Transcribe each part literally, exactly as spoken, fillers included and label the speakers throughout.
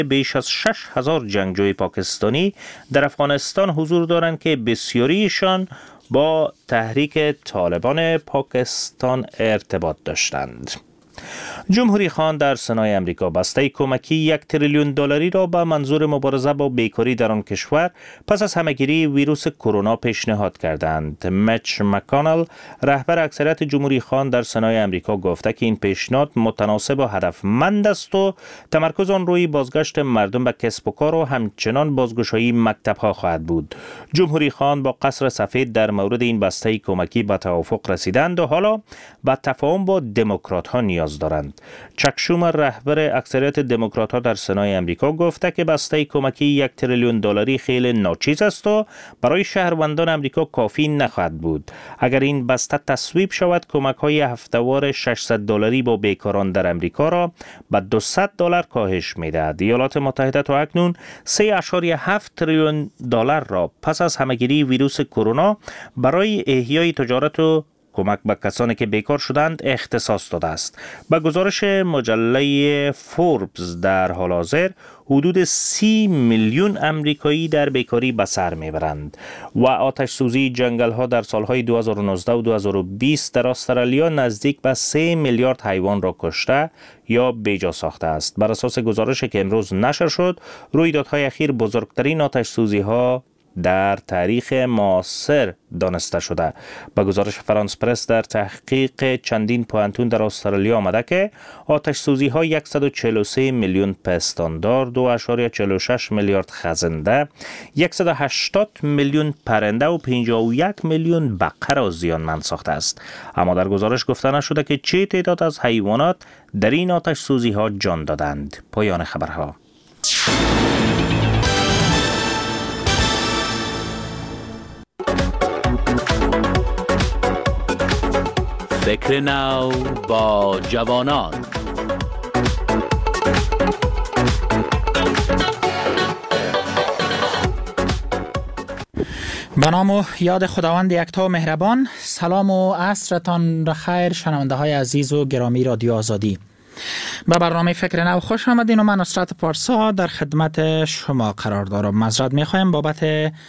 Speaker 1: بیش از شش هزار جنگجوی پاکستانی در افغانستان حضور دارند که بسیاریشان با تحریک طالبان پاکستان ارتباط داشتند. جمهوری خان در سنای امریکا بسته کمکی یک تریلیون دلاری را به منظور مبارزه با بیکاری در آن کشور پس از همهگیری ویروس کرونا پیشنهاد کردند. میچ مکانل رهبر اکثریت جمهوری خان در سنای امریکا گفته که این پیشنهاد متناسب و هدفمند است و تمرکز آن روی بازگشت مردم به کسب و کار و همچنان بازگشایی مکتب‌ها خواهد بود. جمهوری خان با قصر سفید در مورد این بسته کمکی به توافق رسیدند و حالا به تفاهم با دموکرات‌ها نیاز دارند. چک شومر رهبر اکثریت دموکرات‌ها در سنای امریکا گفته که بسته کمکی یک تریلیون دلاری خیلی ناچیز است و برای شهروندان امریکا کافی نخواهد بود. اگر این بسته تصویب شود، کمک‌های هفته‌وار ششصد دلاری با بیکاران در امریکا را به دویست دلار کاهش می‌دهد. ایالات متحده تا اکنون سه اشاریه هفت تریلیون دلار را پس از همهگیری ویروس کرونا برای احیای تجارت و کمک به کسانی که بیکار شدند اختصاص داده است. به گزارش مجله فوربس در حال حاضر حدود سی میلیون امریکایی در بیکاری به سر میبرند و آتش سوزی جنگل ها در سالهای دو هزار و نوزده و دو هزار و بیست در استرالیا نزدیک به سه میلیارد حیوان را کشته یا بیجا ساخته است. بر اساس گزارشی که امروز نشر شد، رویدادهای اخیر بزرگترین آتش سوزی ها در تاریخ معاصر دانسته شده. با گزارش فرانس پرس در تحقیق چندین پوهنتون در استرالیا آمده که آتش سوزی ها صد و چهل و سه میلیون پستاندار، دو اشاریه چهل و شش میلیارد خزنده، صد و هشتاد میلیون پرنده و پنجاه و یک میلیون بقر را زیانمند ساخته است. اما در گزارش گفته نشده که چه تعداد از حیوانات در این آتش سوزی ها جان دادند. پایان خبرها.
Speaker 2: فکر نو با جوانان.
Speaker 3: به نام و یاد خداوند یکتا و مهربان. سلام و عصرتان بخیر شنونده های عزیز و گرامی رادیو آزادی. به برنامه فکر نو خوش آمدین و من نصرت پارسا در خدمت شما قرار دارم. معذرت میخوایم بابت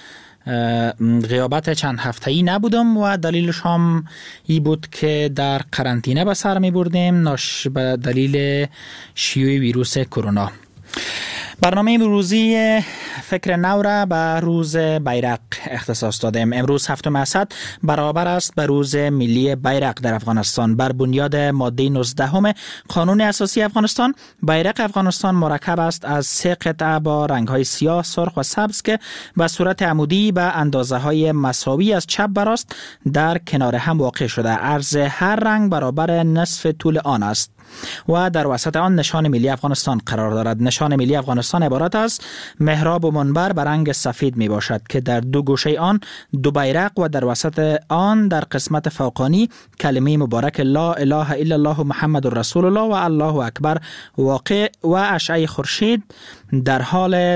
Speaker 3: غیابت چند هفته‌ای نبودم و دلیلش هم ای بود که در قرنطینه به سر می بردیم ناش به دلیل شیوع ویروس کرونا. برنامه امروزی فکر نو را به روز بیرق اختصاص دادیم. امروز هفتم اسد برابر است به روز ملی بیرق در افغانستان. بر بنیاد ماده نوزده قانون اساسی افغانستان، بیرق افغانستان مرکب است از سه قطعه با رنگ‌های سیاه، سرخ و سبز که به صورت عمودی به اندازه‌های مساوی از چپ به راست در کنار هم واقع شده. عرض هر رنگ برابر نصف طول آن است و در وسط آن نشان ملی افغانستان قرار دارد. نشان ملی افغانستان عبارت از محراب و منبر به رنگ سفید می باشد که در دو گوشه آن دو بیرق و در وسط آن در قسمت فوقانی کلمه مبارک لا اله الا الله محمد رسول الله و الله اکبر واقع و اشعه خورشید در حال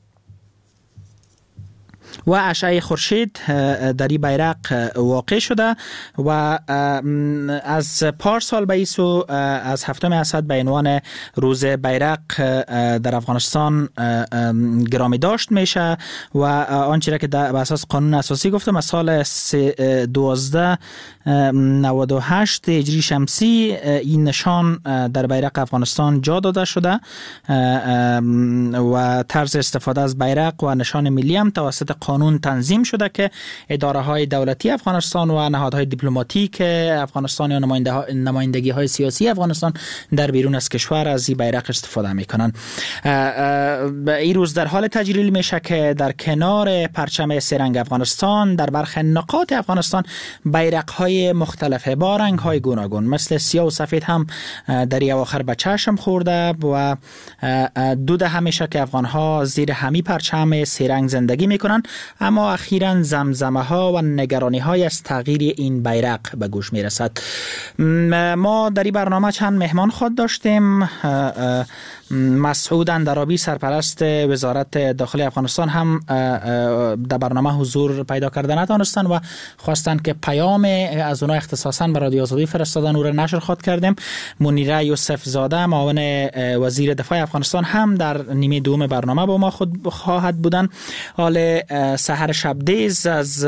Speaker 3: و اشعه خورشید در این بیرق واقع شده و از پارسال به ایسو از هفتم اسد به عنوان روز بیرق در افغانستان گرامی داشت میشه و آنچه را که به اساس قانون اساسی گفتم از سال دوازده نود و هشت هجری شمسی این نشان در بیرق افغانستان جا داده شده و طرز استفاده از بیرق و نشان ملی هم توسط قانون تنظیم شده که اداره های دولتی افغانستان و نهادهای دیپلماتیک افغانستان یا نمایندگی های سیاسی افغانستان در بیرون از کشور از این بیرق استفاده میکنن. این روز در حال تجلیل میشه که در کنار پرچم سه رنگ افغانستان در برخی نقاط افغانستان بیرق های مختلف با رنگ های گوناگون مثل سیاه و سفید هم در این اواخر به چشم خورده و دو همیشه که افغان ها زیر همی پرچم سه رنگ زندگی میکنن، اما اخیراً زمزمه ها و نگرانی های از تغییر این بیرق به گوش می رسد. ما در این برنامه چند مهمان خود داشتیم. مسعود اندرابی سرپرست وزارت داخلی افغانستان هم در برنامه حضور پیدا کرده نتانستن و خواستن که پیام از اونها اختصاصا به رادیو آزادی فرستادن، او را نشر خواد کردیم. منیره یوسف زاده معاون وزیر دفاع افغانستان هم در نیمه دوم برنامه با ما خود خواهد بودن. حال سحر شبدیز از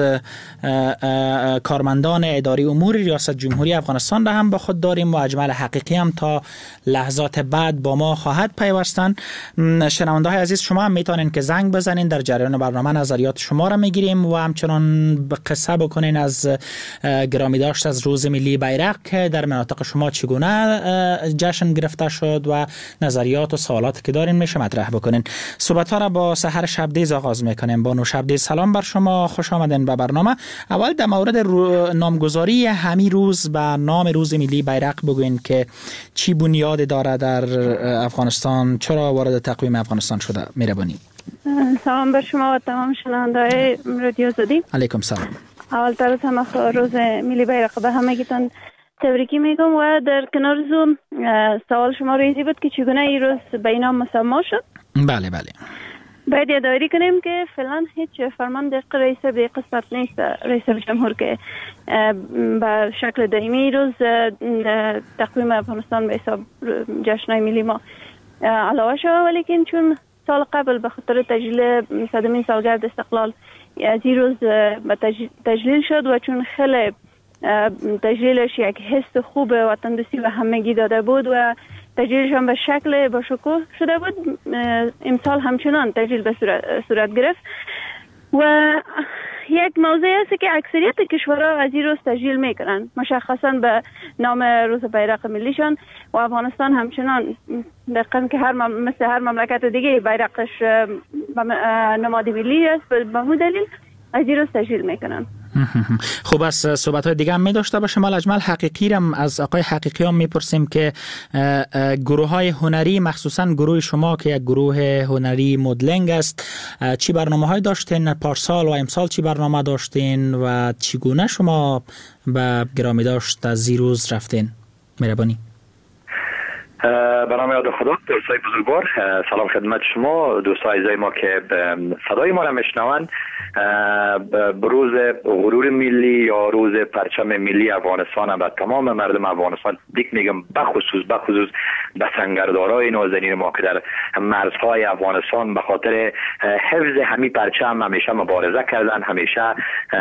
Speaker 3: کارمندان اداری امور ریاست جمهوری افغانستان را هم با خود داریم و اجمل حقیقی هم تا لحظات بعد با ما خواهد پیوستن. شنونده های عزیز، شما هم میتونین که زنگ بزنین، در جریان برنامه نظریات شما را میگیریم و همچنان به قصه بکنین از گرامی داشت از روز ملی بیرق که در مناطق شما چگونه جشن گرفته شد و نظریات و سوالات که دارین میشه مطرح بکنین. صحبت ها را با سحر شبدیز آغاز میکنیم. بانو شبدیز، سلام بر شما، خوش آمدین به برنامه. اول در مورد نامگذاری همین روز به نام روز ملی بیرق بگوین که چی بنیاد داره در افغانستان، چرا وارد تقویم افغانستان شده؟ مهربانی.
Speaker 4: سلام بر شما و تمام شنونده‌های رادیو آزادی.
Speaker 3: علیکم سلام.
Speaker 4: اول تر از همه روز ملی بیرق به همگیتان تبریکی میگم و در کنار زون سوال شما ریزی بود که چگونه این روز به این نام مسما شد.
Speaker 3: بله بله.
Speaker 4: باید یادآوری کنیم که فعلا هیچ فرمان دقیق رئیس به قسمت نیست رئیس جمهور که به شکل دائمی روز تقویم افغانستان به حساب جشن‌های ملی ما علاوه شد، ولیکن چون سال قبل به خاطر تجلیل صدمین سالگرد استقلال از این روز تجلیل شد و چون خیلی تجلیلش یک حس خوب وطن دوستی و همگی داده بود و تجلیلش هم به شکل با شکوه شده بود، امسال همچنان تجلیل به صورت, صورت گرفت و یک موضوع است که اکثریت کشورها از این روز تجلیل میکنن، مشخصا به نام روز بیرق ملیشان و افغانستان همچنان دقیقاً که هر مم... مثل هر مملکت دیگه بیرقش نماد ملی است، به همون دلیل از این روز تجلیل میکنن.
Speaker 3: خب از صحبت های دیگه هم می داشته باشیم. حال اجمل حقیقی رم از آقای حقیقی هم میپرسیم که گروه های هنری، مخصوصا گروه شما که یک گروه هنری مدلنگ است، چی برنامه های داشتین پارسال و امسال، چی برنامه داشتین و چگونه شما به گرامی داشت از این روز رفتین؟ مهربانی.
Speaker 5: به نام یاد خدا، دوستای بزرگوار، سلام خدمت شما دوستای عزیز ما که صدای ما را میشنوند. بروز غرور ملی یا روز پرچم ملی افغانستان و تمام مردم افغانستان دیگه میگم بخصوص بخصوص به سنگردارای نازنین ما که در مرزهای افغانستان به خاطر حفظ همین پرچم همیشه مبارزه کردن، همیشه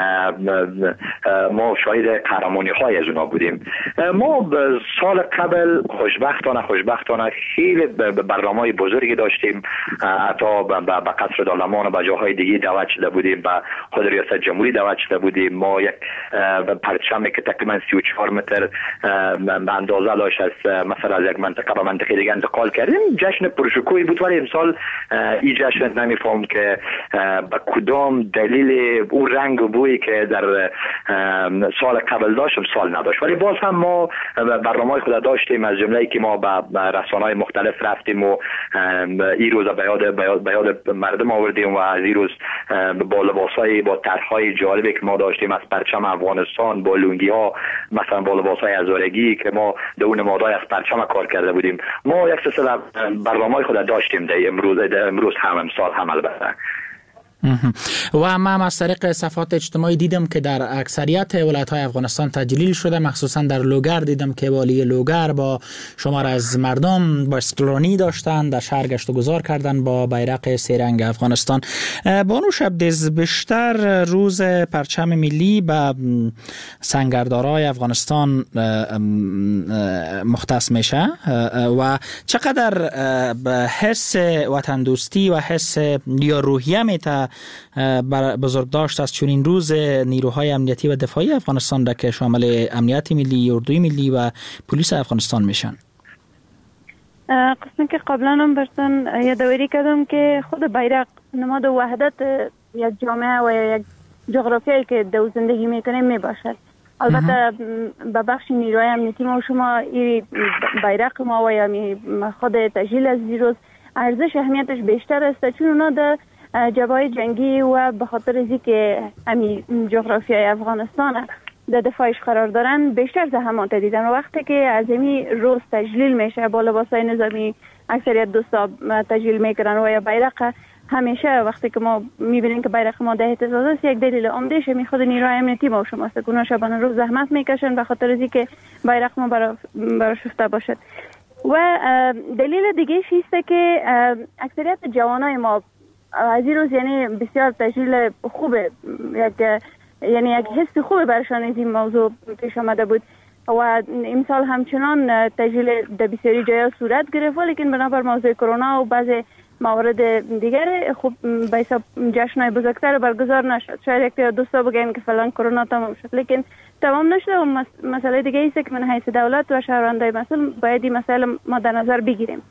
Speaker 5: ما شاهد قهرمانی های از اونا بودیم. ما سال قبل خوشبختانه خوشبختانه خیلی برنامه‌های بزرگی داشتیم، حتی به قصر دارلمان و به جاهای دیگه دعوت شده بودیم، با خود ریاست جمهوری دعوت شده بودیم. ما یک پرچمی که تقریبا سی و چهار متر به اندازه داشت از مثلا از یک منطقه به منطقه دیگه انتقال کردیم. جشن پرشکوهی بود، ولی امسال این جشن نمیفهم که به کدام دلیل اون رنگ و بویی که در سال قبل داشت سال نداشت، ولی باز هم ما برنامه‌های خود داشتیم، از جمله که ما به رسانه‌های مختلف رفتیم و این روز به یاد به یاد مردم آوردیم و از این روز با لباسای با طرح‌های جالبی که ما داشتیم از پرچم افغانستان، با لنگی‌ها، مثلا با لباسای هزارگی که ما در اون نمادهای از پرچم کار کرده بودیم. ما یک سلسله برنامه‌های خود داشتیم در امروز در امروز هم امسال هم البته.
Speaker 3: و من از طریق صفحات اجتماعی دیدم که در اکثریت ولایت‌های افغانستان تجلیل شده، مخصوصا در لوگر دیدم که والی لوگر با شمار از مردم با اسکلونی داشتن، در شهر گشت و گذار کردن با بیرق سه رنگ افغانستان. بانو شبدیز، بیشتر روز پرچم ملی به سنگردارای افغانستان مختص میشه و چقدر به حس وطن دوستی و حس یا روحیه میته بزرگ داشت از چنین روز نیروهای امنیتی و دفاعی افغانستان را که شامل امنیت ملی، اردوی ملی و پلیس افغانستان میشن؟
Speaker 4: قسمی که قبلا هم براتون یادآوری کردم که خود بیرق نماد وحدت یک جامعه و یک جغرافیایی که دو زندگی میکنیم میباشد. البته به بخش نیروهای امنیتی ما و شما این بیرق ما و یا خود تجلیل از روز ارزش اهمیتش بیشتر است، چون اونا در جبهه جنگی و به خاطر از اینکه امی جغرافیای افغانستان در دفاعش قرار دارن بیشتر زحمات دیدن. و وقتی که از این روز تجلیل میشه با لباسای نظامی اکثریت دوستا تجلیل میکنن و یا بیرق همیشه وقتی که ما میبینیم که بیرق ما ده اهتزاز است، یک دلیل عمدهش می خود نیروهای امنیتی ما و شماست که اونا شبانه روز زحمت میکشن به خاطر از اینکه بیرق ما برا براشفته باشد. و دلیل دیگه است که اکثریت جوانای ما از این روز یعنی بسیار تجلیل خوبه، یک یعنی یک حس خوبه برشان از این موضوع پیش آمده بود و امسال همچنان تجلیل در بسیاری جایا صورت گرفت، لیکن بنابر موضوع کرونا و بعض موارد دیگر خوب به حساب جشن‌های بزرگتر برگزار نشد. شاید یک دوستا بگن که فلان کرونا تمام شد، لیکن تمام نشد و مسئله دیگه است که من حیث دولت و شهروندای مسئول باید این مسئله ما در نظر بگیریم.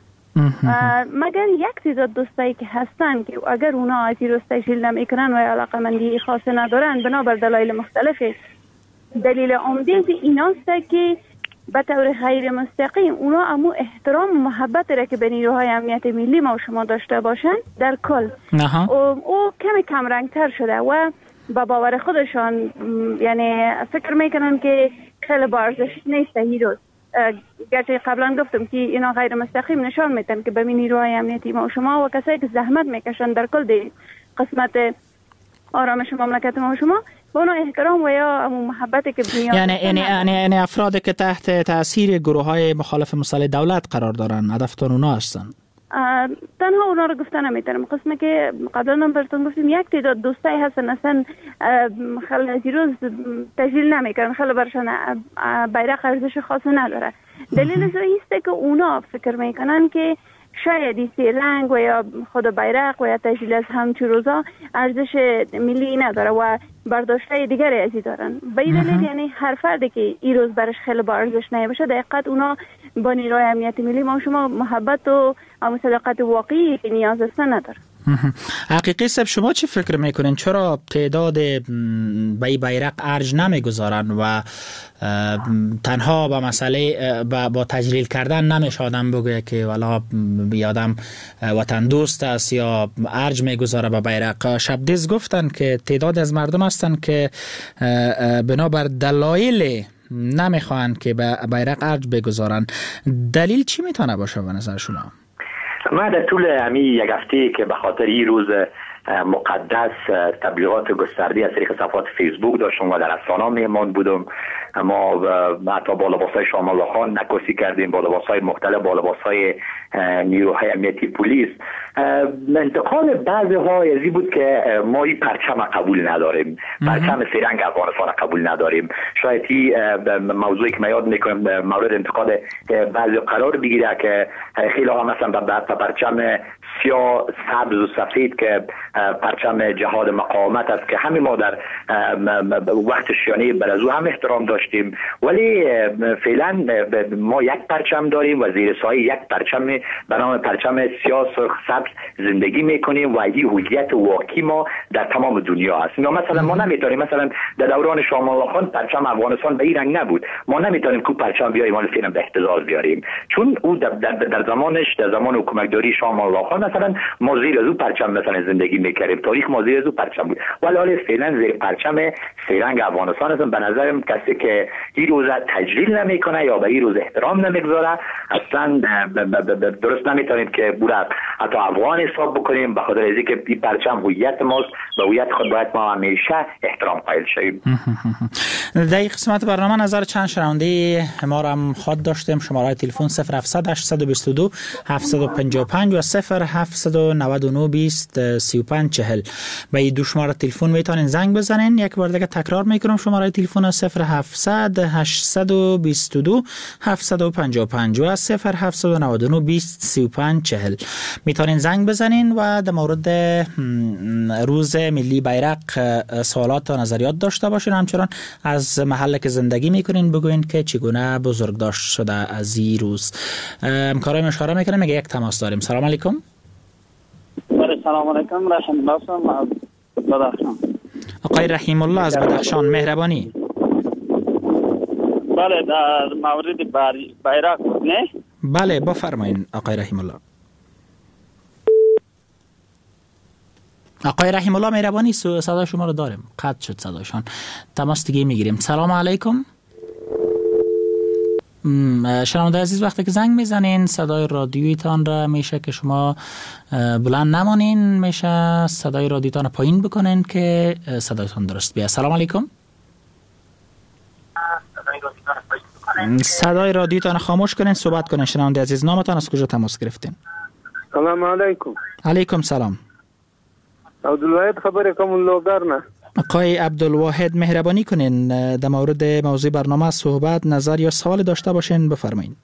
Speaker 4: مگر یک تعداد دوستایی که هستن که اگر اونا از این روز تجلیل نمیکنن و علاقمندی خاصی ندارن بنابر دلایل مختلفی، دلیل عمده ایناست که به طور غیر مستقیم اونا امو احترام و محبت را که به نیروهای امنیت ملی ما و شما داشته باشن در کل او, او کمی کم رنگ تر شده و با باور خودشان یعنی فکر میکنن که خیلی با ارزش نیست این روز. گرچه قبلا گفتم که اینا غیر مستقیم نشان میدن که به نیروهای امنیتی ما و شما و کسایی که زحمت میکشن در کل دی قسمت آرامش مملکت ما و شما با اونو احترام و یا محبتی که بنیاد
Speaker 3: یعنی یعنی یعنی افرادی که تحت تاثیر گروه های مخالف مسئله دولت قرار دارن هدفتون اونا هستن؟
Speaker 4: تنها اونا رو گفتن نمیتونم. قسمه که قبلا هم براتون گفتیم یک تعداد دوستایی هستن اصلا خیلی از روز تجلیل نمیکنن، خیلی برشان بیرق ارزش خاصی نداره. دلیل از است که اونا فکر میکنن که شاید این رنگ و یا خود بیرق و یا تجلیل از همچون روزا ارزش ملی نداره و برداشتهای دیگری ازی دارن. به این دلیل یعنی هر فردی که این روز برش خیلی با ارزش نباشه دقیقاً اونا با نیروهای امنیت ملی ما شما محبت و صداقت واقعی که نیاز است نداره.
Speaker 3: حقیقی صاحب شما چی فکر میکنین چرا تعداد به بیرق ارج نمیگذارن و تنها با مسئله با, با تجلیل کردن نمیشه آدم بگه که والا بیادم وطن دوست است یا ارج میگذاره به بیرق؟ شبدیز گفتن که تعداد از مردم هستن که بنابر دلایل نمیخوان که به بیرق ارج بگذارن. دلیل چی میتونه باشه به نظر شما؟
Speaker 5: من در طول همین یک هفته که به خاطر این روز مقدس تبلیغات گسترده از طریق صفحات فیسبوک داشتم و در استانا میهمان بودم، ما حتی با لباسای شام الله خان نکوسی کردیم، با لباسای مختلف، با لباسای نیروهای امنیتی پلیس. انتقال بعضی ها ازی بود که ما این پرچم قبول نداریم، پرچم سرنگ افغانستان قبول نداریم. شاید این موضوعی که من یاد میکنم مورد انتقاد بعضی قرار بگیره که خیلی ها مثلا به پرچم سیاه سبز و سفید که پرچم جهاد مقاومت است که همین ما در وقت شیانه برازو هم احترام داشتیم، ولی فعلا ما یک پرچم داریم و زیر سایه یک پرچم به نام پرچم سیاه سرخ سبز زندگی میکنیم و این هویت واقعی ما در تمام دنیا است. مثلا ما نمیتونیم مثلا در دوران شاه الله خان پرچم افغانستان به این رنگ نبود، ما نمیتونیم کو پرچم بیاریم حالا فعلا به اهتزاز بیاریم، چون او در, در, در زمانش در زمان حکومتداری شاه الله خان مثلا ما زیر از او پرچم مثلا زندگی میکردیم، تاریخ ما زیر از او پرچم بود، ولی حالا فعلا زیر پرچم سرنگ افغانستان هستن. به نظرم کسی که این روز تجلیل نمیکنه یا به این روز احترام نمیگذاره اصلا درست نمیتونیم که بوده حتی افغان حساب بکنیم، به خاطر اینکه این پرچم هویت ماست و هویت خود باید ما همیشه احترام قائل شویم.
Speaker 3: در این قسمت برنامه نظر چند شنونده ما را هم خواد داشتیم. شماره تلفن صفر هفتصد هشتصد و بیست و دو هفتصد و پنجاه و پنج و صفر هفتصد و نود و نه بیست سی و پنج چهل. به این دو شماره تلفن میتونین زنگ بزنین. یک بار دیگه تکرار میکنم شماره تلفن صفر هفتصد هشتصد و بیست و دو هفتصد و پنجاه و پنج و صفر هفتصد و نود و نه بیست سی و پنج چهل. میتونین زنگ بزنین و در مورد روز ملی بیرق سوالات و نظریات داشته باشین. همچنان از محله که زندگی میکنین بگوین که چگونه بزرگ داشت شده از این روز. همکارای اشاره میکنه میگه یک تماس داریم. سلام علیکم.
Speaker 6: سلام علیکم. رحیم الله از بدخشان.
Speaker 3: آقای رحیم الله از بدخشان، مهربانی.
Speaker 6: بله در مورد بیرق نه؟
Speaker 3: بله بفرمایین آقای رحیم الله. آقای رحیم الله مهربانی صدا شما رو داریم. قطع شد صداشان. تماس دیگه میگیریم. سلام علیکم. شنونده عزیز وقتی که زنگ میزنین صدای رادیویتان را میشه که شما بلند نمانین، میشه صدای رادیویتان پایین بکنین که صدایتان درست بیاد. سلام علیکم. صدای رادیویتان خاموش کنین، صحبت کنین. شنونده عزیز نامتان، از کجا تماس گرفتین؟
Speaker 7: سلام علیکم.
Speaker 3: علیکم سلام.
Speaker 7: عبدالواحد خبر کوم لوګر نه.
Speaker 3: آقای عبدالواحد مهربانی کنین در مورد موضوع برنامه صحبت، نظر یا سوال داشته باشین بفرمایید.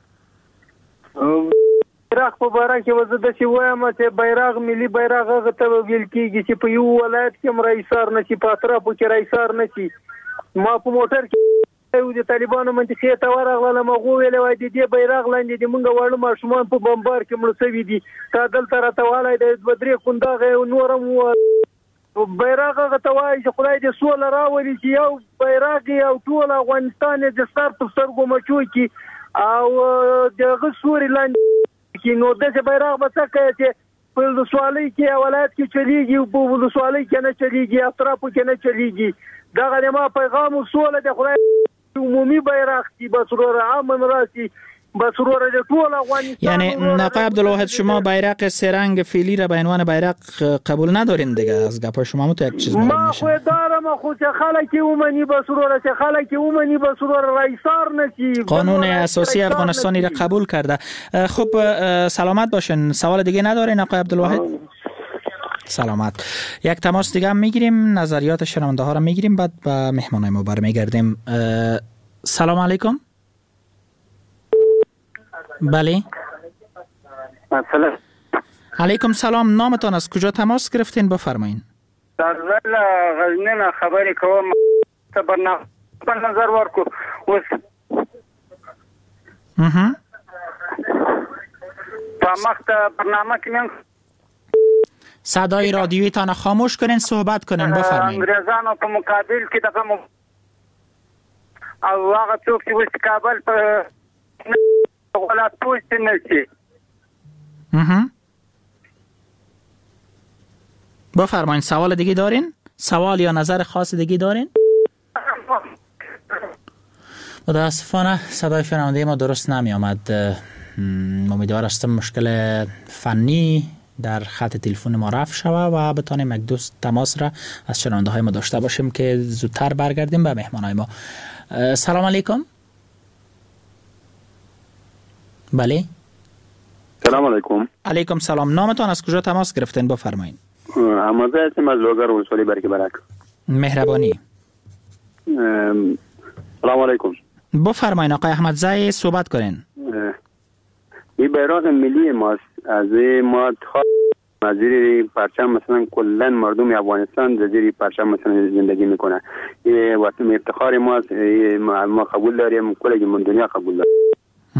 Speaker 7: بیرغ په باره کې وزه د سی وایم چې بیرغ ملي بیرغ هغه ته ویل کیږي چې په یو ولایت کې مرایسار نشي، په اطرافو کې رایسار نشي. ما په موټر کې یو د طالبانو منطقې ته ورغلم، هغه ویل وای د دې بیرغ لاندې د مونږ وړو ماشومان په بمبار کې مړ شوي دي، تا دلته راته والی د بدرې کنداغه نورم بیرغ هغه ته وایي چې خدای دې سوله راولي چې یو بیرغ او ټول افغانستان د سر په سترګو مچو کې او دغه سوري لاندې کې نو دغه بیرغ به څه کوي چې په ولسوالۍ کې ولایت کې چلیږي او په ولسوالۍ کې نه چلیږي، اطرافو کې نه چلیږي. دغه ما پیغام سوله د خدای عمومي بیرغ چې بسرور عام راسي بسرور د ټول افغانستان.
Speaker 3: یعنی آقای عبدالواحد شما بیرق سه رنگ فعلی را به عنوان بیرق قبول ندارین دیگه؟ از گپ شما مو تو یک چیز معلوم میشه.
Speaker 7: ما خو دارم خو چې خلک اومني بسرور چې خلک اومني بسرور رایسار نشي.
Speaker 3: قانون اساسی افغانستانی را قبول کرده. خب سلامت باشین. سوال دیگه ندارین آقای عبدالواحد؟ سلامت. یک تماس دیگه هم میگیریم، نظریات شنونده ها را میگیریم، بعد به مهمانای ما برمیگردیم. سلام علیکم. بله.
Speaker 7: سلام
Speaker 3: علیکم سلام. نامتان از کجا تماس گرفتین بفرمایین؟
Speaker 7: در ول غزنین خبری کوم ته برنامه په نظر ورکو اوس
Speaker 3: اها
Speaker 7: په مخته برنامه کې من
Speaker 3: صدای رادیویتان خاموش کنین، صحبت کنین بفرمایید.
Speaker 7: انګریزانو په مقابل کې دغه م... او هغه څوک چې وست کابل په غلط پوسټ نه شي.
Speaker 3: اها بفرمایید. سوال دیگه دارین؟ سوال یا نظر خاص دیگه دارین؟ متاسفانه صدای شنونده ما درست نمی آمد. امیدوار هستم مشکل فنی در خط تلفن ما رفع شود و بتانیم یک دوست تماس را از شنونده های ما داشته باشیم که زودتر برگردیم به مهمان های ما. سلام علیکم. بله.
Speaker 8: سلام علیکم.
Speaker 3: علیکم سلام. نامتان از کجا تماس گرفتین بفرمایید؟
Speaker 8: حمزه هستم از لوگر ولسوالی برکه برک.
Speaker 3: مهربانی.
Speaker 8: سلام علیکم.
Speaker 3: بفرمایید آقای احمدزی، صحبت کنین.
Speaker 8: این بیرق ملی ماست. از ما از زیر پرچم مثلا کلا مردم افغانستان از زیر پرچم مثلا زندگی میکنه. این وقت افتخار ماست، ما قبول داریم، کل دنیا قبول داریم.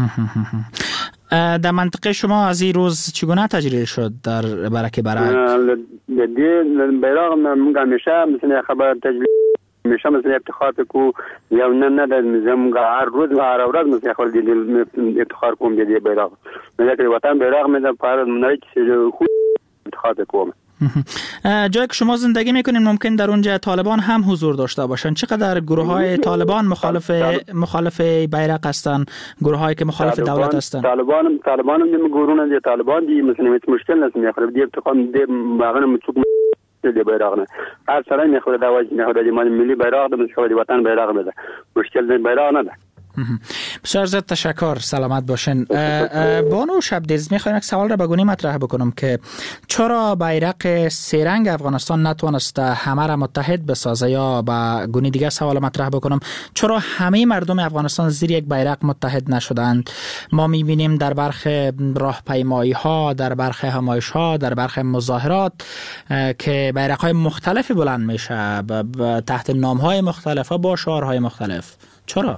Speaker 3: در منطقه شما از این روز چگونه تجربه شد در برکه برک؟
Speaker 8: دی بیرق من همیشه مثلا خبر تجربه میشه، مثلا افتخار کو یا نه نه در نظام هر روز و هر ورځ مثلا خپل دی افتخار کوم دی بیرق مې د وطن بیرق مې د پاره نه چې خو افتخار کوم.
Speaker 3: جایی که شما زندگی میکنین ممکن در اونجا طالبان هم حضور داشته باشن. چقدر گروه های طالبان مخالف مخالف بیرق هستن، گروه هایی که مخالف دولت هستن؟
Speaker 8: طالبان طالبان هم گروهونه دی طالبان دی مثلا مشکل نست میخوره دی افتخار دی باغنه مڅوک دی بیرق نه هر سره میخوره دا وجه نه د ملی بیرق د مشکل وطن بیرق بده، مشکل دی بیرق نه ده.
Speaker 3: بسیار زیاد تشکر، سلامت باشین. بانو شبدیز میخوایم یک سوال را بگونی مطرح بکنم که چرا بیرق سه رنگ افغانستان نتوانست همه را متحد بسازه، یا با گونی دیگه سوال مطرح بکنم چرا همه مردم افغانستان زیر یک بیرق متحد نشدند؟ ما میبینیم در برخی راهپیمایی ها، در برخی همایش ها، در برخی مظاهرات که بیرق های مختلفی بلند میشه تحت نام های مختلف با شعارهای مختلف. چرا؟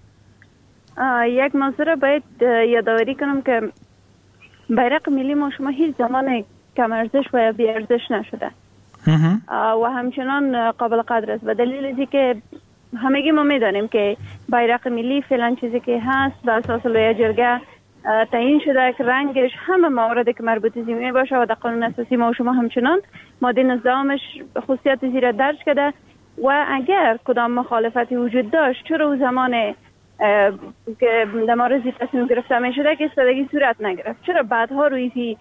Speaker 4: یک موضوع باید یادآوری کنم که بیرق ملی ما شما هیچ زمان کم ارزش و بی ارزش نشده و همچنان قابل قدر است. و دلیل ازی که همگی ما میدانیم که بیرق ملی فعلا چیزی که هست بر اساس لایحه جرگه تعیین شده که رنگش همه مواردی که مربوط به زمینی باشه و در قانون اساسی ما و شما همچنان ماده نظامش خصوصیت زیر درج کرده و اگر کدام مخالفتی وجود داشت چرا او زمان که در مورد تصمیم گرفته می شده که استادگی صورت نگرفت، چرا بعدها روی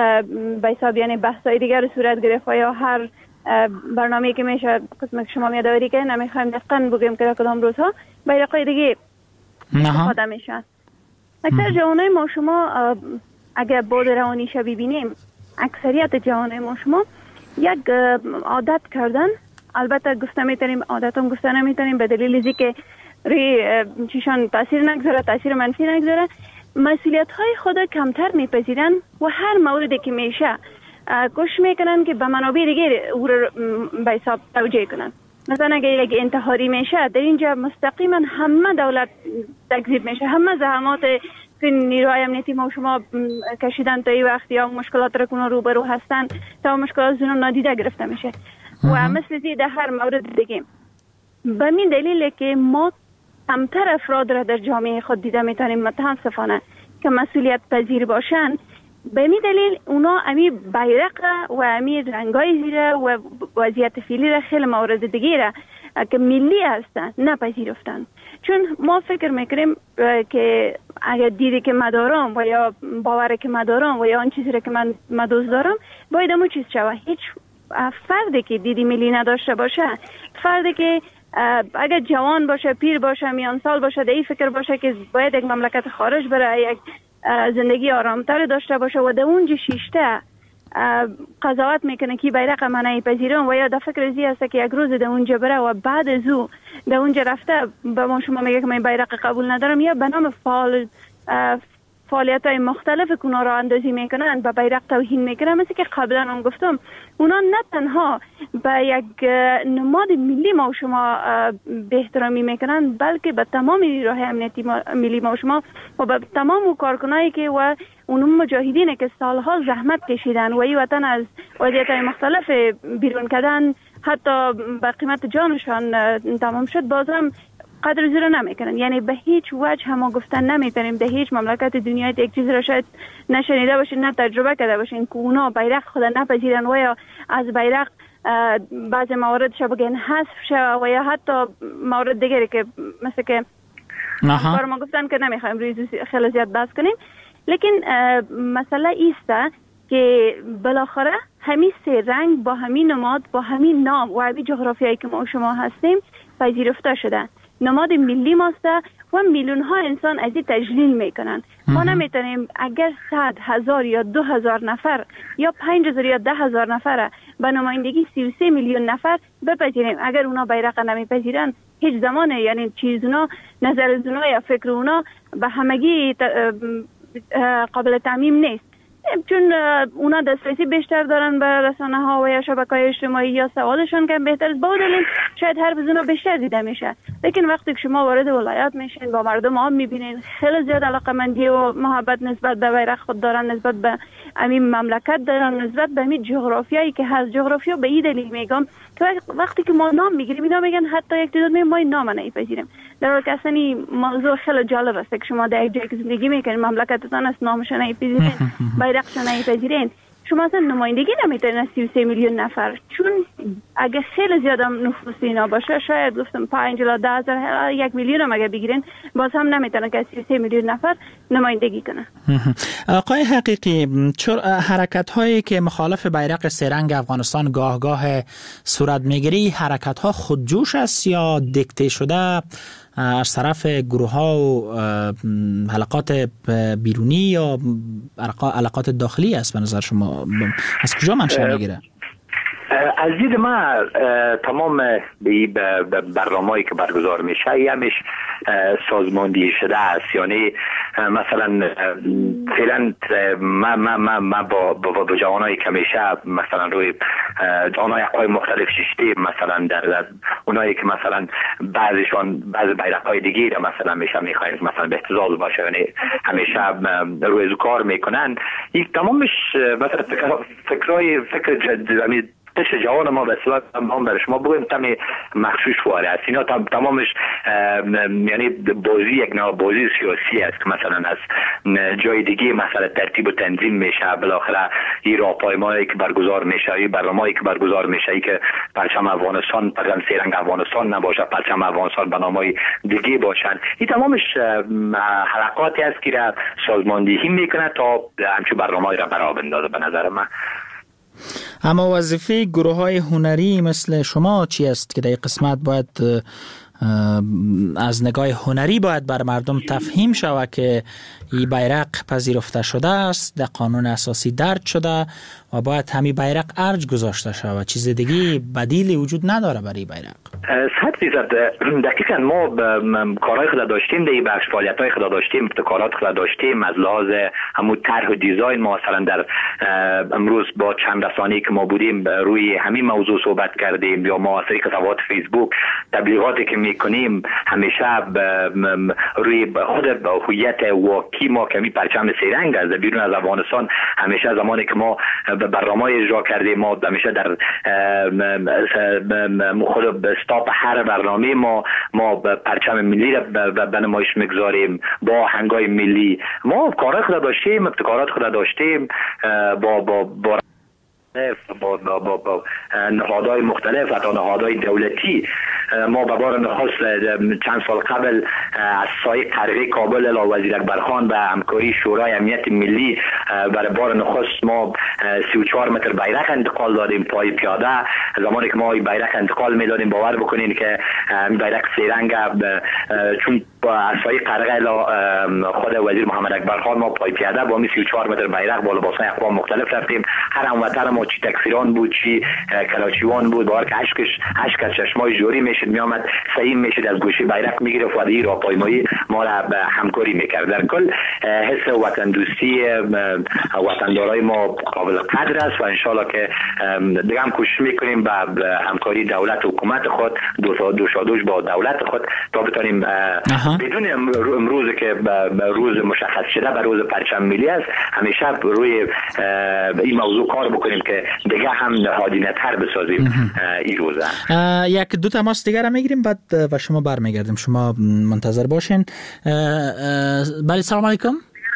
Speaker 4: به حساب یعنی بحثای دیگر صورت گرفت و یا هر برنامه‌ای که میشه قسم که شما میاداری که نمیخوایم دقیقاً بگیم که کدام روزها بیرقای دیگه استفاده میشن. اکثر جوانای ما شما اگر بود روانیش ببینیم اکثریت جوانای ما شما یک عادت کردن، البته گفته میتونیم عادت هم گفته نمیتونیم به دلیل ازی که روی چیشان تاثیر نگذاره، تاثیر منفی نگذاره، مسئولیت های خود کمتر میپذیرن و هر موردی که میشه کوشش میکنن که به منابع دیگه او رو به حساب توجیه کنن. مثلا اگه یک انتحاری میشه در اینجا مستقیما همه دولت تکذیب میشه، همه زحمات که نیروهای امنیتی ما شما کشیدن تا این وقت یا مشکلات را کنون روبرو هستن تا مشکلات زنان نادیده گرفته میشه و مثل زی در هر مورد دیگه. به این دلیل که ما کمتر افراد را در جامعه خود دیده میتونیم متاسفانه که مسئولیت پذیر باشن. به این دلیل اونا امی بیرق و امی رنگای زیره و وضعیت فعلی را خیلی مورد دیگه را که ملی هستن نپذیرفتن. چون ما فکر میکنیم که اگر دیدی که من دارم و یا باوری که من دارم و یا آن چیزی را که من مدوز دارم باید همون چیز شوه. هیچ فردی که دیدی ملی نداشته باشه، فردی که اگر جوان باشه، پیر باشه، میان سال باشه، در این فکر باشه که باید یک مملکت خارج بره، یک زندگی آرامتر داشته باشه و در اونجا شیشته قضاوت میکنه که بیرق من نمیپذیرم و یا در فکر ازی هست که یک روز در اونجا بره و بعد از او در اونجا رفته به ما شما میگه که من بیرق قبول ندارم یا به نام فعال فعالیت های مختلف که اونا را اندازی میکنن به بیرق توهین میکنن. مثل که قبلا هم گفتم اونا نه تنها به یک نماد ملی ما و شما به احترامی میکنن بلکه به تمام نیروهای امنیتی ملی ما و شما و به تمام اون کارکنایی که و اون مجاهدینه که سالها زحمت کشیدن و این وطن از وضعیت های مختلف بیرون کردن حتی به قیمت جانشان تمام شد بازم قدر زیر نمیکنن. یعنی به هیچ وجه ما گفتن نمیتونیم در هیچ مملکت دنیای یک چیز را شاید نشنیده باشین، نه تجربه کرده باشین که اونا بیرق خود نپذیرن و یا از بیرق بعض موارد شو بگن حذف شو و یا حتی موارد دیگری که مثل که بار ما گفتن که نمیخوایم روی خیلی زیاد بحث کنیم. لیکن مسئله ایسته که بالاخره همین سه رنگ با همین نماد با همین نام و همین جغرافیایی که ما شما هستیم پذیرفته شده. نماد ملی ماسته و میلیون ها انسان از این تجلیل میکنن. ما نمیتونیم اگر صد هزار یا دو هزار نفر یا پنج هزار یا ده هزار نفر به نمایندگی سی و سه میلیون نفر بپذیریم. اگر اونا بیرق نمیپذیرن هیچ زمانه یعنی چیز اونا نظر اونا یا فکر اونا به همگی قابل تعمیم نیست، چون اونا دسترسی بیشتر دارن به رسانه ها و یا شبکه‌های اجتماعی یا سوادشون کم بهتر است، با دلیل شاید حرف از اونا بیشتر دیده میشه. لیکن وقتی که شما وارد ولایات میشین با مردم عام میبینین خیلی زیاد علاقه‌مندی و محبت نسبت به بیرق خود دارن، نسبت به همین مملکت دارن، نسبت به همین جغرافیایی که هست. جغرافیا به این دلیل میگم که وقتی که ما نام میگیریم اینا میگن حتی یک تعداد میگن ما این نام نمیپذیریم، در حالی که اصلا این موضوع خیلی جالب است که شما در یک جایی که زندگی میکنین مملکتتان است نامش نمیپذیرین، بیرقش نمیپذیرین، شما اصلا نمایندگی نمیتونین از سی و سه میلیون نفر. چون اگه خیلی زیاد نفوس اینا باشه شاید گفتم پنج الی ده هزار یک میلیون هم اگه بگیرین باز هم نمیتونن که سی و سه میلیون نفر نمایندگی کنن.
Speaker 3: آقای حقیقی، چون حرکت هایی که مخالف بیرق سه رنگ افغانستان گاه گاه صورت میگیری حرکت ها خودجوش است یا دیکته شده از طرف گروه ها و حلقات بیرونی یا علاقات داخلی است؟ به نظر شما از کجا منشأ میگیره؟
Speaker 5: از دید من تمام برنامه‌ای که برگزار میشه یمیش سازماندهی شده است. یعنی مثلا فعلا ما ما ما, ما با با, با جوانایی که میشه مثلا روی جوانای اقوام مختلف شیشته مثلا در, در اونایی که مثلا بعضیشان بعض بیرق‌های دیگه را مثلا میشه میخواین مثلا به احتزاز باشه، یعنی همیشه روی کار میکنن. یک تمامش مثلا فکر فکرای فکر جدید قش جوان ما به اصطلاح ما برای شما بگویم تم مخشوش واره است. اینا تم تمامش یعنی بازی یک نوع بازی سیاسی است که مثلا از جای دیگه مثلا ترتیب و تنظیم میشه، بالاخره این راهپایمایی که برگزار میشه، این برنامه‌ای که برگزار میشه ای که پرچم افغانستان پرچم سه رنگ افغانستان نباشه، پرچم افغانستان به نامای دیگه باشن، این تمامش حلقاتی است که را سازماندهی میکنه تا همچون برنامه‌ای را برآ بندازه. به نظر من
Speaker 3: اما وظیفه گروه های هنری مثل شما چی است که در این قسمت باید از نگاه هنری باید بر مردم تفهیم شود که این بیرق پذیرفته شده است، در قانون اساسی درج شده و باید همین بیرق ارج گذاشته شود، چیز دیگه بدیلی وجود نداره برای بیرق؟
Speaker 5: صد فیصد دقیقاً ما کارهای خود داشتیم، در این بخش فعالیت‌های خود داشتیم، ابتکارات خود داشتیم، از لحاظ همون طرح و دیزاین ما مثلا در امروز با چند رسانه‌ای که ما بودیم روی همین موضوع صحبت کردیم، یا ما از طریق صفحات فیسبوک تبلیغاتی که میکنیم همیشه روی خود هویت واقعی ما که می پرچم سه رنگ از بیرون از افغانستان همیشه زمانی که ما برنامه‌ای اجرا کردیم ما همیشه در خود استاپ هر برنامه ما ما پرچم ملی را به نمایش میگذاریم با هنگای ملی. ما کارهای خود داشتیم، ابتکارات خود داشتیم با با با با با با, با نهادهای مختلف، حتی نهادهای دولتی. ما به بار نخست چند سال قبل از سایه قرغه کابل الی وزیر اکبرخان به همکاری شورای امنیت ملی برای بار نخست ما سی و چهار متر بیرق انتقال دادیم پای پیاده. زمانی که ما بیرق انتقال میدادیم باور بکنین که بیرق سه رنگ چون از سایه قرغه الی خود وزیر محمد اکبرخان ما پای پیاده با سی و چهار متر بیرق با لباسای اقوام مختلف رفتیم. هر هموطن ما چی تکفیران بود چی کلاچیوان بود باور که اشکش اشک از چشمای جوری میشد میامد سعیم میشد از گوشه بیرق میگرفت و این راهپایمایی ما را به همکاری میکرد. در کل حس وطن دوستی وطندارای ما قابل قدر است و انشالله که دیگه هم کوشش میکنیم به همکاری دولت و حکومت خود دو دوشادوش با دولت خود تا بتونیم بدون امروز که روز مشخص شده به روز پرچم ملی است همیشه روی این موضوع کار بکنیم که دیگه هم نهادینه‌تر بسازیم این روزه.
Speaker 3: یک دو تماس دیگر را میگیریم بعد و شما برمیگردیم، شما منتظر باشین. بله سلام علیکم.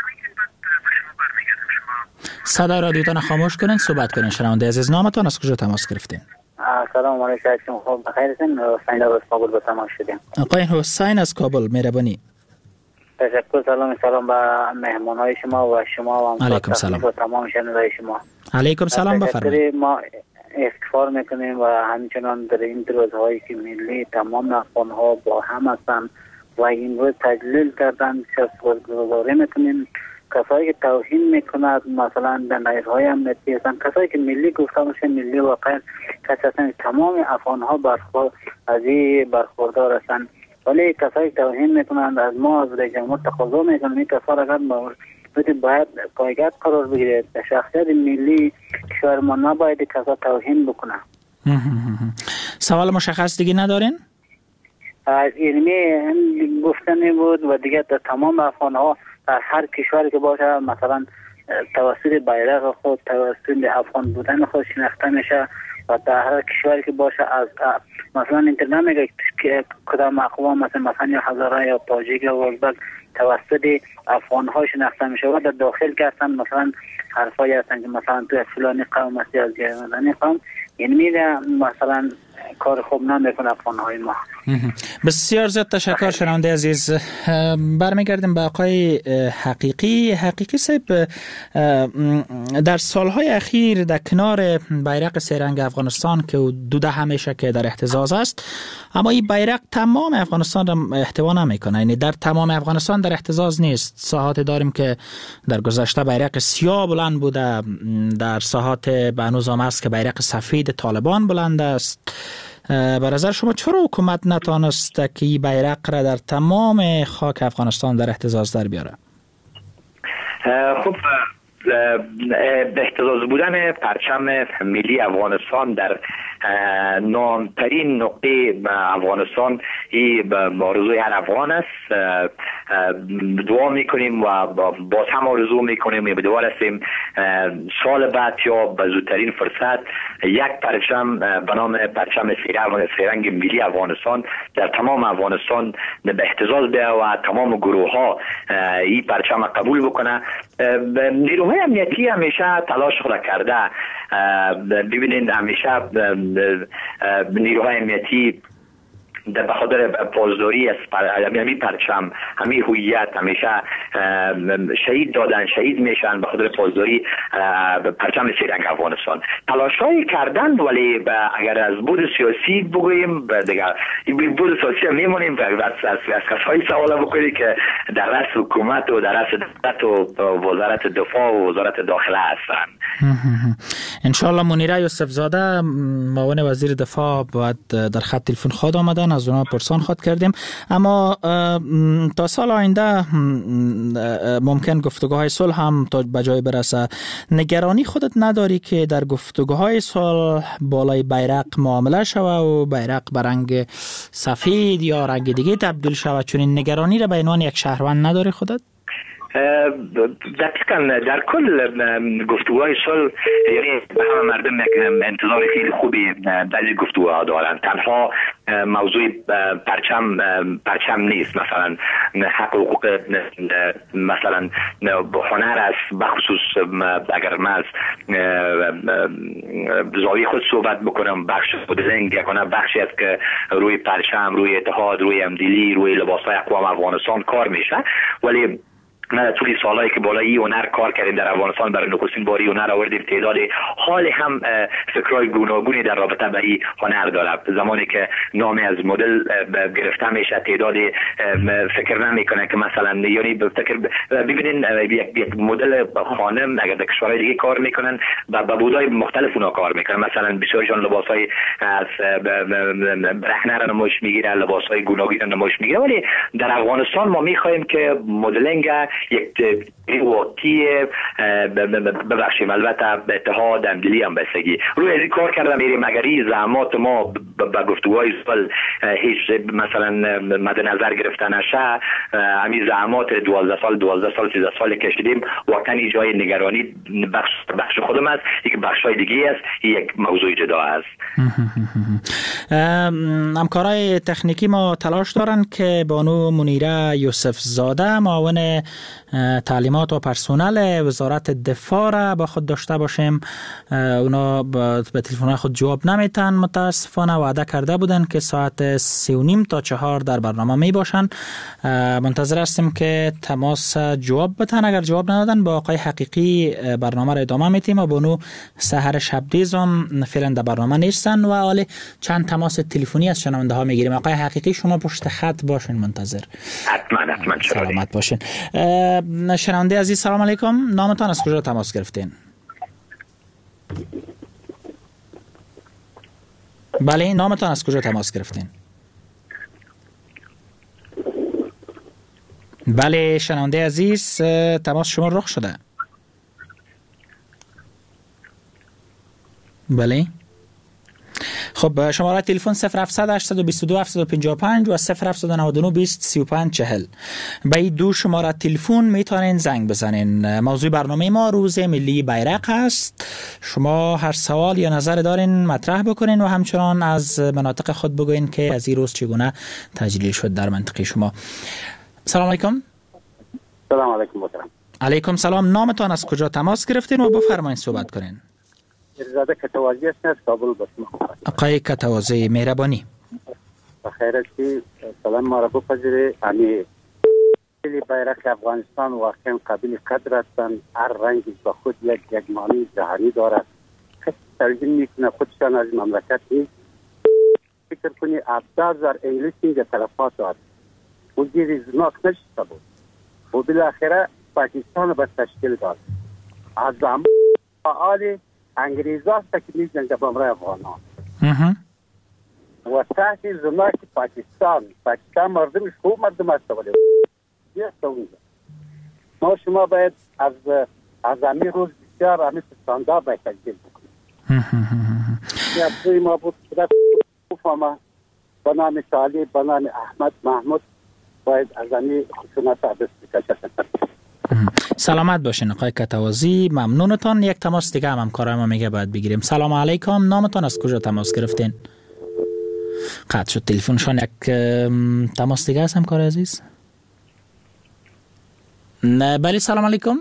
Speaker 3: صدای رادیوتان خاموش کنین، صحبت کنین. شنونده عزیز نامتان، از کجا تماس گرفتین؟
Speaker 9: سلام علیکم. خوب بخیر هستین؟ حسین از کابل به تماس شدیم. آقای
Speaker 3: حسین از کابل، مهربانی.
Speaker 9: تشکر. سلام سلام به مهمانای شما و شما و
Speaker 3: علیکم سلام
Speaker 9: و تمام شنوندگان شما.
Speaker 3: علیکم سلام، بفرمایید.
Speaker 9: ما افتخار میکنیم و همچنان در این روزهایی که ملی تمام افغان‌ها با هم هستند و این روز تجلیل کردن شکرگزاری میکنیم. کسایی که توهین میکند مثلا در نیروهای امنیتی هستند، کسایی که ملی گفته میشه ملی واقعا کسی هستند، تمام افغان‌ها برخورد از این برخوردار هستند، ولی کسایی که توهین میکنند از ما از رئیس جمهور تقاضا میکنند این کسا را باید پایگرد قرار بگیرد. شخصیت ملی کشور ما نباید کسا توهین بکنه.
Speaker 3: سوال مشخص دیگه ندارین؟
Speaker 9: از علمی گفتنی بود و دیگه در تمام افغان ها در هر کشوری که باشه مثلا توسط بیرق خود توسط افغان بودن خود شناخته میشه و در هر کشوری که باشه از مثلا اینترنت میگه که کدام اقوام مثلا مثلا یا هزاره یا تاجیک یا ازبک توسط افغان ها شناخته میشه و در داخل که هستن مثلا حرفایی هستن که مثلا تو فلانی قوم هستی از جهانی قوم، یعنی میده مثلا کار خوب نمیکنه افغان های ما.
Speaker 3: بسیار زیاد تشکر شنونده عزیز. برمیگردیم به آقای حقیقی. حقیقی صاحب، در سالهای اخیر در کنار بیرق سه رنگ افغانستان که دو همیشه که در احتزاز است، اما این بیرق تمام افغانستان را احتوا نمیکنه، یعنی در تمام افغانستان در احتزاز نیست. ساحات داریم که در گذشته بیرق سیاه بلند بوده، در ساحات به هنوز هم است که بیرق سفید طالبان بلند است. به نظر شما چرا حکومت نتانست که این بیرق را در تمام خاک افغانستان در احتزاز در بیاره؟
Speaker 5: خب احتزاز بودن پرچم ملی افغانستان در نامترین نقطه افغانستان این آرزوی هر افغان است. دعا میکنیم و باز هم آرزو میکنیم امیدوار هستیم سال بعد یا به زودترین فرصت یک پرچم به نام پرچم سه‌رنگ ملی افغانستان در تمام افغانستان به اهتزاز بیاید و تمام گروه ها این پرچم قبول بکنه. نیروهای امنیتی همیشه تلاش خود کرده. ببینید همیشه نیروهای امنیتی در بخاطر پاسداری از همین پرچم همین هویت همیشه شهید دادن شهید میشن به خاطر پاسداری پرچم سه‌رنگ افغانستان. تلاشایی کردن ولی اگر از بود سیاسی بگوییم دیگه بود سیاسی میمونیم از از کسایی سوال بکنید که در رأس حکومت و در رأس دولت و وزارت دفاع و وزارت داخله هستن.
Speaker 3: ان شاء الله منیره یوسف زاده معاون وزیر دفاع باید در خط تلفن خود آمدن، از اونا پرسان خود کردیم. اما تا سال آینده ممکن گفتگوهای صلح هم تا بجای برسه. نگرانی خودت نداری که در گفتگوهای صلح بالای بیرق معامله شوه و بیرق به رنگ سفید یا رنگ دیگه تبدیل شوه؟ چون این نگرانی را به عنوان یک شهروند نداری خودت؟
Speaker 5: دقیقا در کل گفتگوهای صلح یعنی همه مردم انتظار خیلی خوبی در این گفتگوها دارن. تنها موضوع پرچم پرچم نیست، مثلا حق و حقوق مثلا هنر است. بخصوص اگر من از زاویه خود صحبت بکنم، بخش مدلینگ یکانه بخشی است که روی پرچم، روی اتحاد، روی همدلی، روی لباسهای اقوام افغانستان کار میشه. ولی نه طولی سالایی که بالای هنر کار کردیم در افغانستان، برای نخستین باری هنر آوردیم. تعداد حال هم فکرای گوناگونی در رابطه با این هنر داره. زمانی که نامی از مدل گرفته میشه تعداد فکر نمیکنه که مثلا یعنی فکر ببینین یک مدل خانم اگر در کشورهای دیگه کار میکنن با بودای مختلف اونا کار میکنن. مثلا بسیارشان لباسای از برهنه را نمایش میگیره، لباسای گوناگون را نمایش میگیره. ولی در افغانستان ما میخوایم که مدلینگ یک واقعی ببخشیم البته به اتحاد همدلی هم بستگی روی این کار کردم میریم. اگر این زحمات ما به گفتگوهای صلح هیچ مثلا مد نظر گرفته نشه، همین زحمات دوازده سال دوازده سال سیزده سال کشیدیم، واقعا این جای نگرانی بخش بخش خودم است. یک بخشای دیگه است، یک موضوع جدا است.
Speaker 3: همکارای تکنیکی ما تلاش دارن که بانو منیره یوسف زاده معاون تعلیمات و پرسنل وزارت دفاع را با خود داشته باشیم. اونا به تلفن خود جواب نمیتن، متاسفانه. وعده کرده بودن که ساعت سی و نیم تا چهار در برنامه می باشن. منتظر هستیم که تماس جواب بتن. اگر جواب ندادن با آقای حقیقی برنامه را ادامه میتیم و بانو سحر شبدیز هم فعلا در برنامه نیستن و حالا چند تماس تلفنی از شنونده ها میگیریم. آقای حقیقی شما پشت خط باشین، منتظر.
Speaker 5: حتما حتما.
Speaker 3: سلامت باشین. شنونده عزیز سلام علیکم، نامتان از کجا تماس گرفتین؟ بله، نامتان از کجا تماس گرفتین؟ بله شنونده عزیز، تماس شما رخ شده. بله خب، شماره تلفن صفر هفتصد هشتصد و بیست و دو هفتصد و پنجاه و پنج و صفر هفتصد و نود و نه بیست سی و پنج چهل. به این دو شماره تلفن میتونین زنگ بزنین. موضوع برنامه ما روز ملی بیرق هست. شما هر سوال یا نظر دارین مطرح بکنین و همچنان از مناطق خود بگوین که از این روز چگونه تجلیل شد در منطقه شما. سلام علیکم.
Speaker 10: سلام علیکم محترم.
Speaker 3: علیکم سلام. نامتان از کجا تماس گرفتین و بفرمایید صحبت کنین.
Speaker 10: ارزاده کتوازی است از کابل بسم.
Speaker 3: آقای کتوازی مهربانی.
Speaker 10: بخیر هستی. سلام ما را بپذیری. امی ملی بیرق افغانستان واقعا قابل قدر هستند. هر رنگی به خود یک یک معنی جهانی دارد. کسی تلقین میکنه خودشان از مملکت نیست. فکر کنی هفتاد هزار انگلیس اینجا تلفات دارد. و دیری زناک نشسته بود. و بالاخره پاکستان به تشکیل داد. از زمان فعال انگریز هست که میزنن به امرای افغانان و تحت زمانه پاکستان پاکستان مردمش خوب مردم هست. ولی بیست اونجا ما شما باید از از امی روز بسیار امی ستانده باید تجدیل بکنیم. یه ابزوی ما بود خدا بفهمه به نام صالح، به نام احمد محمود باید از این خشونت دست بکشه.
Speaker 3: سلامت باشین آقای کتوازی، ممنونتان. یک تماس دیگه هم همکار ما میگه باید بگیریم. سلام علیکم، نامتان از کجا تماس گرفتین؟ قطع شد تلفنشان. یک تماس دیگه هست همکار عزیز؟ نه بله. سلام علیکم.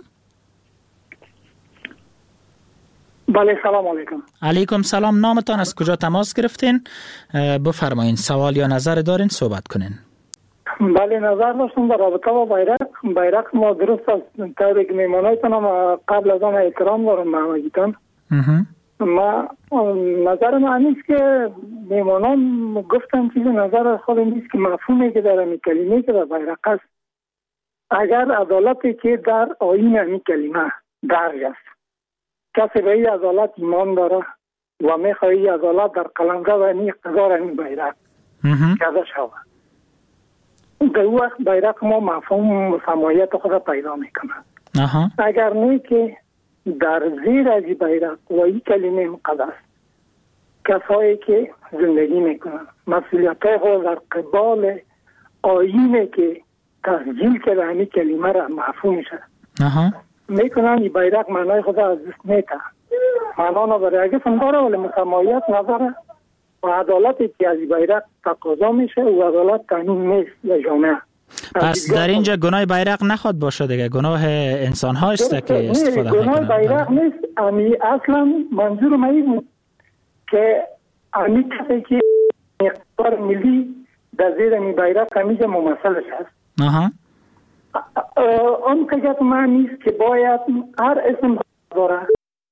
Speaker 11: بله سلام علیکم.
Speaker 3: علیکم سلام. نامتان از کجا تماس گرفتین؟ بفرمایین، سوال یا نظر دارین صحبت کنین.
Speaker 11: بله نظر داشتم در رابطه با بیرق. بیرق ما درست از طوری که میمانایتان هم قبل از آن احترام دارم محمدیتان. ما نظر من نیست که میمانان گفتن چیز نظر خود نیست که مفهومی که در این کلمه که در بیرق است، اگر عدالتی که در آیین این کلمه درج است، کسی به این عدالت ایمان داره و میخواه این عدالت در قلمرو و این اقتدار این بیرق کرده شود، در وقت بیرق ما مفهوم سمایت خود پیدا میکنه. اگر نه که در زیر از بیرق و این کلمه مقدس کسایی که زندگی میکنن مسئولیت های خود در قبال آیینه که تسجیل کرده همین کلمه را مفهوم میشه میکنن، این بیرق معنای خود از دست میته. معنا برای اگه سنداره ولی مسمایت نداره و عدالتی که از بیرق تقاضا میشه و عدالت قانون نیست در جامعه.
Speaker 3: پس در اینجا گناه بیرق نخواد باشه دیگه، گناه انسان ها است که استفاده میکنن.
Speaker 11: گناه بیرق نیست، امی اصلا منظور من این بود که امی کسی که اقتدار ملی در زیر امی بیرق همیشه ممثلش هست.
Speaker 3: آها.
Speaker 11: اون که من نیست که باید هر اسم داره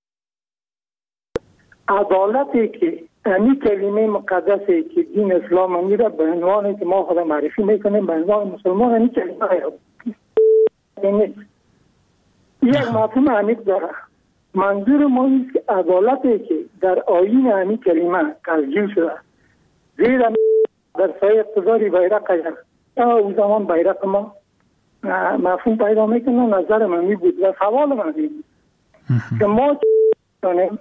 Speaker 11: عدالتی که امی کلمه مقدسی که دین اسلام امی را به عنوانی که ما خدا معرفی میکنیم به عنوان مسلمان امی کلمه را یک مفهوم عمیق داره. منظور ما نیست که عدالتی که در آیین امی کلمه تسجیل شده زیر در سایه اقتداری بیرق اگر او زمان بیرق ما مفهوم پیدا میکنه. نظر من می بود و سوال من می بود که ما کنیم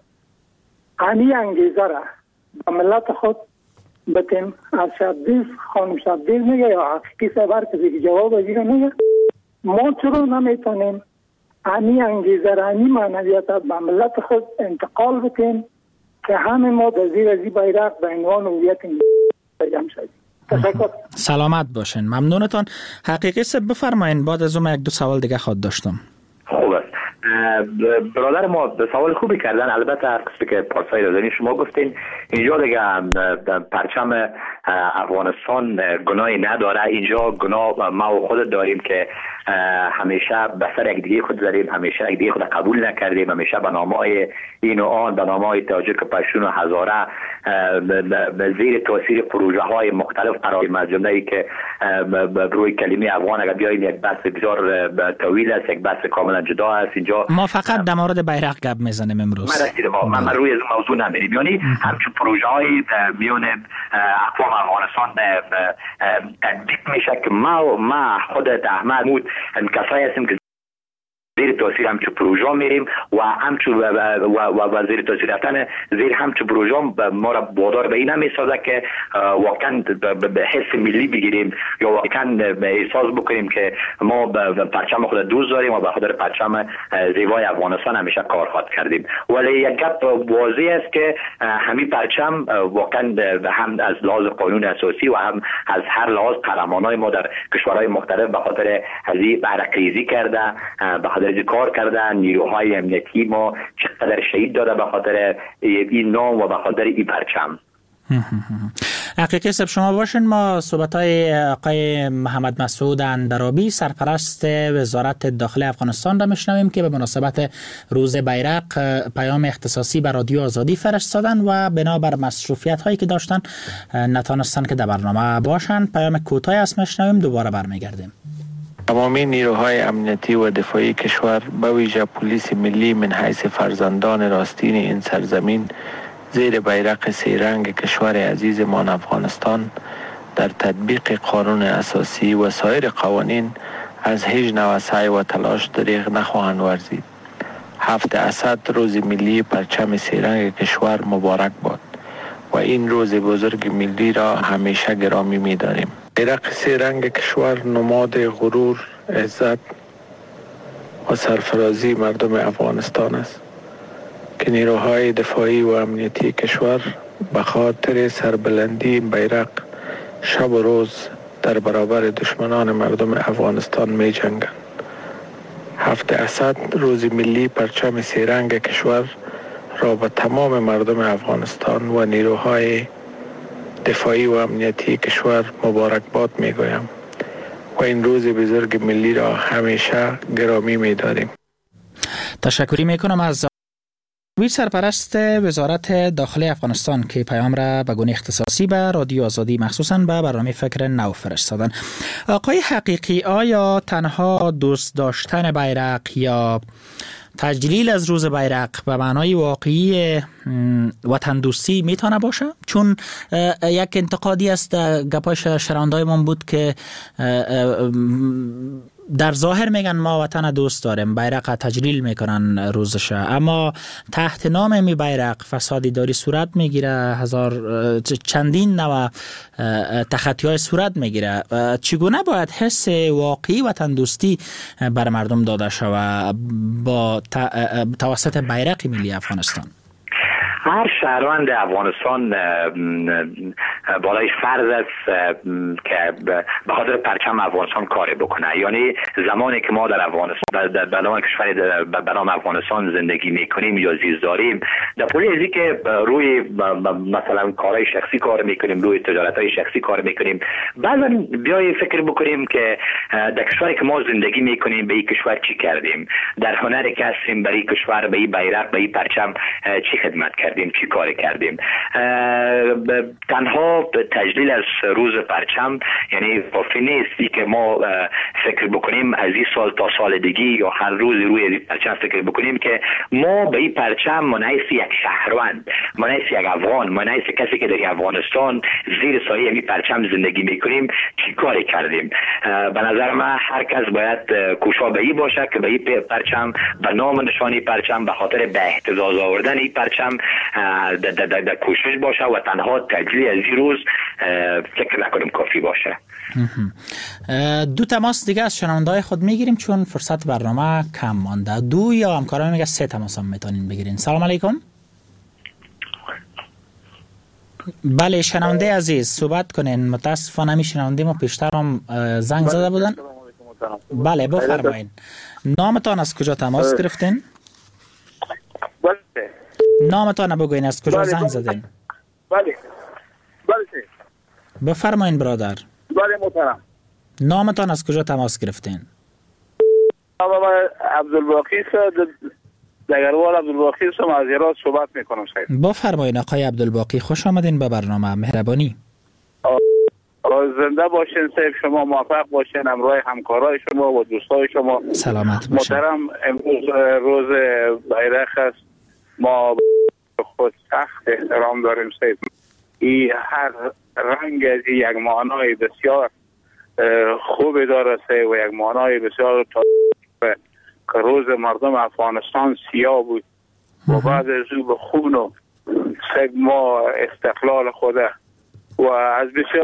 Speaker 11: همی انگیزه را به ملت خود بتیم. از شبدیز خانم شبدیز میگه یا حقیقی سبر کسی که جواب ازیره میگه ما چرا نمیتونیم همی انگیزه را همی معنویت به ملت خود انتقال بتیم که همه ما در زیر ازی بیرق به عنوان هویت جمع شدیم. تشکر.
Speaker 3: سلامت باشین، ممنونتان. حقیقی سب بفرمایین، بعد از اون یک دو سوال دیگه خود داشتم.
Speaker 5: خوب است. برادر ما سوال خوبی کردن. البته هر قصه که پارسایی دادنی شما گفتین اینجا دیگه پرچم افغانستان گناهی نداره. اینجا گناه ما و خود داریم که همیشه به سر یک دیگه خود زدیم، همیشه یک دیگه خود قبول نکردیم، همیشه به نامهای این و آن، به نامهای تاجیک پشتون و هزاره به زیر تاثیر پروژه های مختلف قرار مجموعه ای که روی کلمه افغان اگر بیاییم یک بحث بسیار طویل است، یک بحث کاملا جدا است. اینجا
Speaker 3: ما فقط در مورد بیرق گپ میزنیم امروز.
Speaker 5: من رسیدم ما من روی از موضوع نمیریم، یعنی همچون پروژه های میون اقوام افغانستان تطبیق میشه که ما ما خودت احمد مود کسایی هستیم که زیر تاثیر همچون پروژه میریم و همچون و, و, و, و زیر تاثیر رفتن زیر همچون پروژه ما را وادار به این نمیسازه که واقعا به حس ملی بگیریم یا واقعا احساس بکنیم که ما به پرچم خود دوست داریم و به خاطر پرچم زیبای افغانستان همیشه کار خواهد کردیم. ولی یک گپ واضح است که همین پرچم واقعا هم از لحاظ قانون اساسی و هم از هر لحاظ قهرمانای ما در کشورهای مختلف به خاطر هذه برقریزی کرده، به خاطر کار کردن. نیروهای امنیتی ما چقدر شهید داده به خاطر این نام و به خاطر این پرچم.
Speaker 3: حقیقی صاحب شما باشین، ما صحبت‌های آقای محمد مسعود اندرابی سرپرست وزارت داخلی افغانستان را میشنویم که به مناسبت روز بیرق پیام اختصاصی به رادیو آزادی فرستادن و بنابر مصروفیت هایی که داشتن نتونستن که در برنامه باشن. پیام کوتاهی است میشنویم، دوباره برمیگردیم.
Speaker 12: تمامی نیروهای امنیتی و دفاعی کشور به ویژه پلیس ملی من حیث فرزندان راستین این سرزمین زیر بیرق سه‌رنگ کشور عزیزمان افغانستان در تطبیق قانون اساسی و سایر قوانین از هیچ نوع سعی و تلاش دریغ نخواهند ورزید. هفت اسد روز ملی پرچم سه‌رنگ کشور مبارک باد. و این روز بزرگ ملی را همیشه گرامی می داریم. بیرق سه رنگ کشور نماد غرور، عزت و سرفرازی مردم افغانستان است که نیروهای دفاعی و امنیتی کشور به خاطر سربلندی بیرق شب و روز در برابر دشمنان مردم افغانستان می جنگند. هفت اسد روز ملی پرچم سه رنگ کشور را به تمام مردم افغانستان و نیروهای دفاعی و امنیتی کشور مبارکباد می گویم و این روز بزرگ ملی را همیشه گرامی می داریم.
Speaker 3: تشکری می کنم از وی سرپرست وزارت داخلی افغانستان که پیام را به گونه اختصاصی به رادیو آزادی مخصوصاً به برنامه فکر نو فرستادن. آقای حقیقی، آیا تنها دوست داشتن بیرق یا تجلیل از روز بیرق به معنای واقعی وطن دوستی میتونه باشه؟ چون یک انتقادی است گپای شنوندای من بود که در ظاهر میگن ما وطن دوست داریم، بیرق تجلیل میکنن روزش، اما تحت نام می بیرق فساد اداری صورت میگیره، هزار چندین نوع تخطی های صورت میگیره. چگونه باید حس واقعی وطن دوستی بر مردم داده شود با توسط بیرق ملی افغانستان؟
Speaker 5: هر شهروند افغانستان بالای فرض است که به خاطر پرچم افغانستان کاری بکنه. یعنی زمانی که ما در افغانستان در بلان کشور به نام افغانستان زندگی میکنیم یا زیست داریم، در پولی ازی که روی مثلا کارهای شخصی کار میکنیم، روی تجارتهای شخصی کار میکنیم، بعضا بیای فکر بکنیم که در کشوری که ما زندگی میکنیم به این کشور چی کردیم، در هنری که هستیم برای کشور، به این بیرق، به این پرچم چی خدمت کردیم، چی کار کردیم. تنها تجلیل از روز پرچم یعنی کافی نیستی که ما فکر بکنیم از این سال تا سال دیگه یا هر روز روی این پرچم فکر بکنیم که ما به این پرچم منعیس یک شهروند، منعیس یک افغان، منعیس کسی که در افغانستان زیر سایه این پرچم زندگی میکنیم چی کار کردیم. به نظر من هر کس باید کوشا به این باشه که به این پرچم، به نام نشانی پرچم، به خاطر به اهتزاز آوردن این پرچم در, در, در, در کوشش باشه و تنها تجلیل از این روز فکر نکنیم کافی باشه.
Speaker 3: دو تماس دیگه از شنونده‌های خود میگیریم چون فرصت برنامه کم مانده. دو یا همکاران میگه سه تماس هم میتونین بگیرین. سلام علیکم. بله شنونده عزیز صحبت کنین. متاسفانه می شنونده ما پیشتر هم زنگ زده بودن. بله بفرمایید. نامتان از کجا تماس گرفتین؟
Speaker 13: بله.
Speaker 3: نامتان بگوین از کجا زنگ زدین؟
Speaker 13: بله. بله.
Speaker 3: بفرمایید برادر.
Speaker 13: بله محترم.
Speaker 3: نامتان از کجا تماس گرفتین؟
Speaker 13: نام من عبدالباقی است. دگروال عبدالباقی است. از ایران صحبت میکنم شاید.
Speaker 3: بفرمایید آقای عبدالباقی، خوش آمدین به برنامه. مهربانی.
Speaker 13: زنده باشین صاحب، شما موفق باشین، همراه همکارای شما و دوستای شما
Speaker 3: سلامت باشین.
Speaker 13: محترم امروز روز بیرق است، ما خود سخت احترام داریم صاحب. این هر رنگ از یک معنای بسیار خوب داره و یک معنای بسیار که روز مردم افغانستان سیاه بود و بعد از او به خون و سگ ما استقلال خوده و از بسیار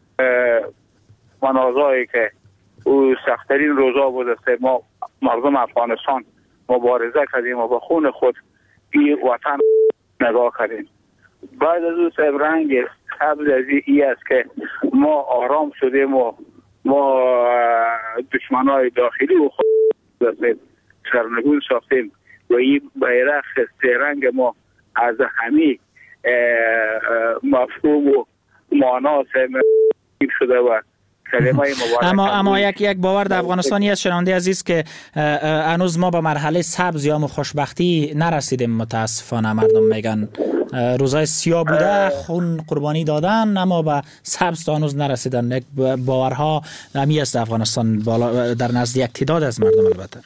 Speaker 13: منازعی که او سخترین روزا بود است، ما مردم افغانستان مبارزه کردیم و به خون خود این وطن نگاه کردیم. بعد از او سب رنگ سبز از این است که ما آرام شدیم و ما دشمنای داخلی و خود سرنگون ساختیم و این بیرق سه رنگ ما از همه مفهوم و معنا شده و
Speaker 3: اما اما یک یک باور در افغانستانی از شنونده عزیز که هنوز ما به مرحله سبز یا خوشبختی نرسیدیم. متاسفانه مردم میگن روزای سیاه بوده، خون قربانی دادن، اما به سبز تا هنوز نرسیدن. یک باورها همی است در افغانستان بالا در نزد یک تعداد از مردم. البته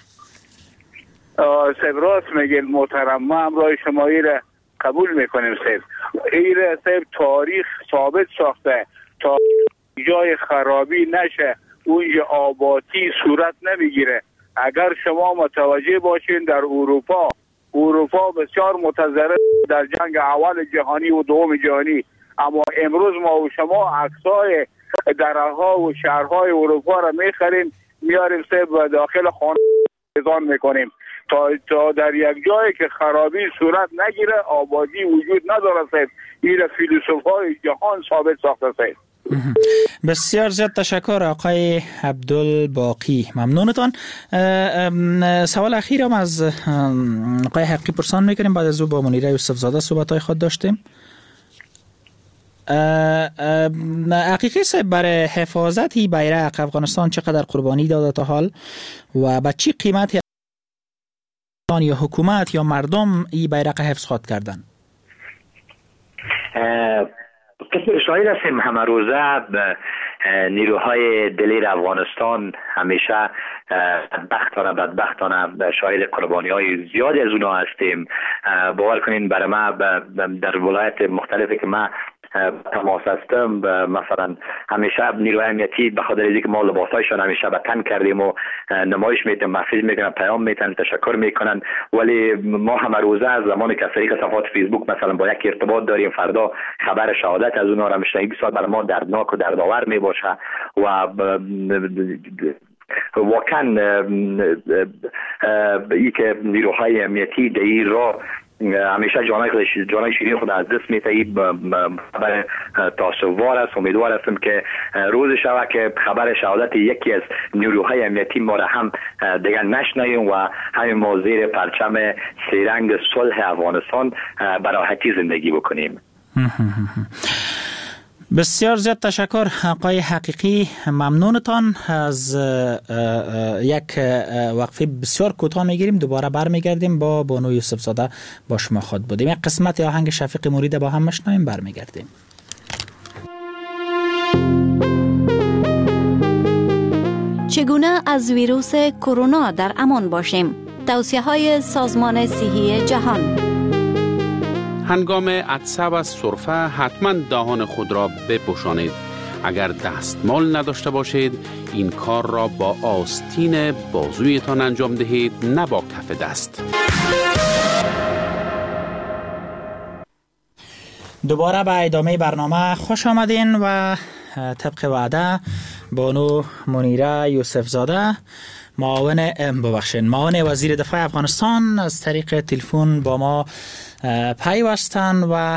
Speaker 13: سب راست میگین محترم، ما همراه شما را قبول میکنیم سب. این سب تاریخ ثابت ساخته تا جای خرابی نشه اونجا آبادی صورت نمیگیره. اگر شما متوجه باشین در اروپا اروپا بسیار متضرر در جنگ اول جهانی و دوم جهانی، اما امروز ما و شما عکسای درها و شهرهای اروپا را میخریم میاریم سه داخل خانه نظام میکنیم تا تا در یک جایی که خرابی صورت نگیره آبادی وجود نداره سید. این فیلسوفای جهان ثابت ساخته سید.
Speaker 3: بسیار زیاد تشکر آقای عبدالباقی، ممنونتان. سوال اخیرم از آقای حقی پرسان میکنیم، بعد از او با منیره یوسف زاده صحبت های خود داشتیم. حقیقی صاحب، برای حفاظت بیرق افغانستان چقدر قربانی داده تا حال و به چی قیمتی یا حکومت یا مردم این بیرق حفظ خواد کردن؟
Speaker 5: قسم شاهد هستیم همه روزه نیروهای دلیر افغانستان همیشه بدبختانه بدبختانه شاهد قربانی های زیادی از اونا هستیم. باور کنین برای ما در ولایت مختلفی که ما تماس هستم، مثلا همیشه نیروهای امنیتی به خاطر اینکه ما لباسایشان همیشه به تن کردیم و نمایش میتونن، مسیج میکنن، پیام میتونن، تشکر میکنن، ولی ما همه روزه از زمانی که طریق صفحات فیسبوک مثلا با یک ارتباط داریم، فردا خبر شهادت از اونها را میشنویم، بسیار برای ما دردناک و دردآور میباشه و واقعا ای که نیروهای امنیتی در این راه همیشه جانای جانای شیرین خود از دست میتایی خبر تاسف‌آور است. امیدوار هستم که روز شود که خبر شهادت یکی از نیروهای امنیتی ما را هم دیگر نشنویم و همین ما زیر پرچم سه‌رنگ صلح افغانستان به راحتی زندگی بکنیم.
Speaker 3: بسیار زیاد تشکر آقای حقیقی، ممنونتان. از یک وقفه بسیار کوتاه میگیریم، دوباره برمیگردیم با بانو یوسف زاده با شما خود بودیم. یک قسمت آهنگ شفیق مرید با هم مشنویم، برمیگردیم.
Speaker 14: چگونه از ویروس کرونا در امان باشیم؟ توصیه‌های سازمان صحی جهان.
Speaker 15: هنگام عطسه و سرفه حتما دهان خود را بپوشانید. اگر دستمال نداشته باشید این کار را با آستین بازویتان انجام دهید، نه با کف دست.
Speaker 3: دوباره به ادامه برنامه خوش آمدین و طبق وعده بانو منیره یوسف زاده معاون ببخشید معاون وزیر دفاع افغانستان از طریق تلفن با ما پیوستن و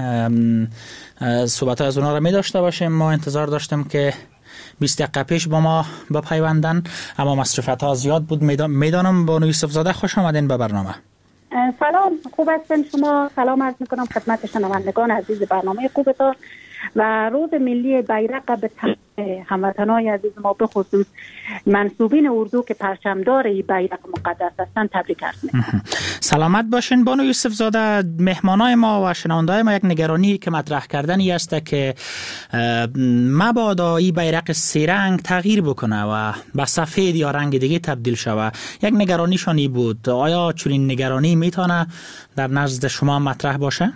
Speaker 3: صحبت از اونا را می داشته باشیم. ما انتظار داشتیم که بیست دقیقه پیش با ما بپیوندن، اما مصروفیت ها زیاد بود. میدانم بانو یوسف زاده خوش آمدین به برنامه.
Speaker 16: سلام، خوب هستین شما؟ سلام عرض میکنم خدمت شنوندگان عزیز برنامه خوبتان و روز ملی بیرق به هموطنان عزیز ما به خصوص منسوبین اردو که پرچمدار بیرق مقدس هستند تبریک عرض میکنم.
Speaker 3: سلامت باشین بانو یوسف زاده. مهمانای ما و شنوندای ما یک نگرانی که مطرح کردنی است که مبادا این بیرق سه رنگ تغییر بکنه و به سفید یا رنگ دیگه تبدیل شود. یک نگرانیشانی بود. آیا چنین نگرانی میتونه در نزد شما مطرح باشه؟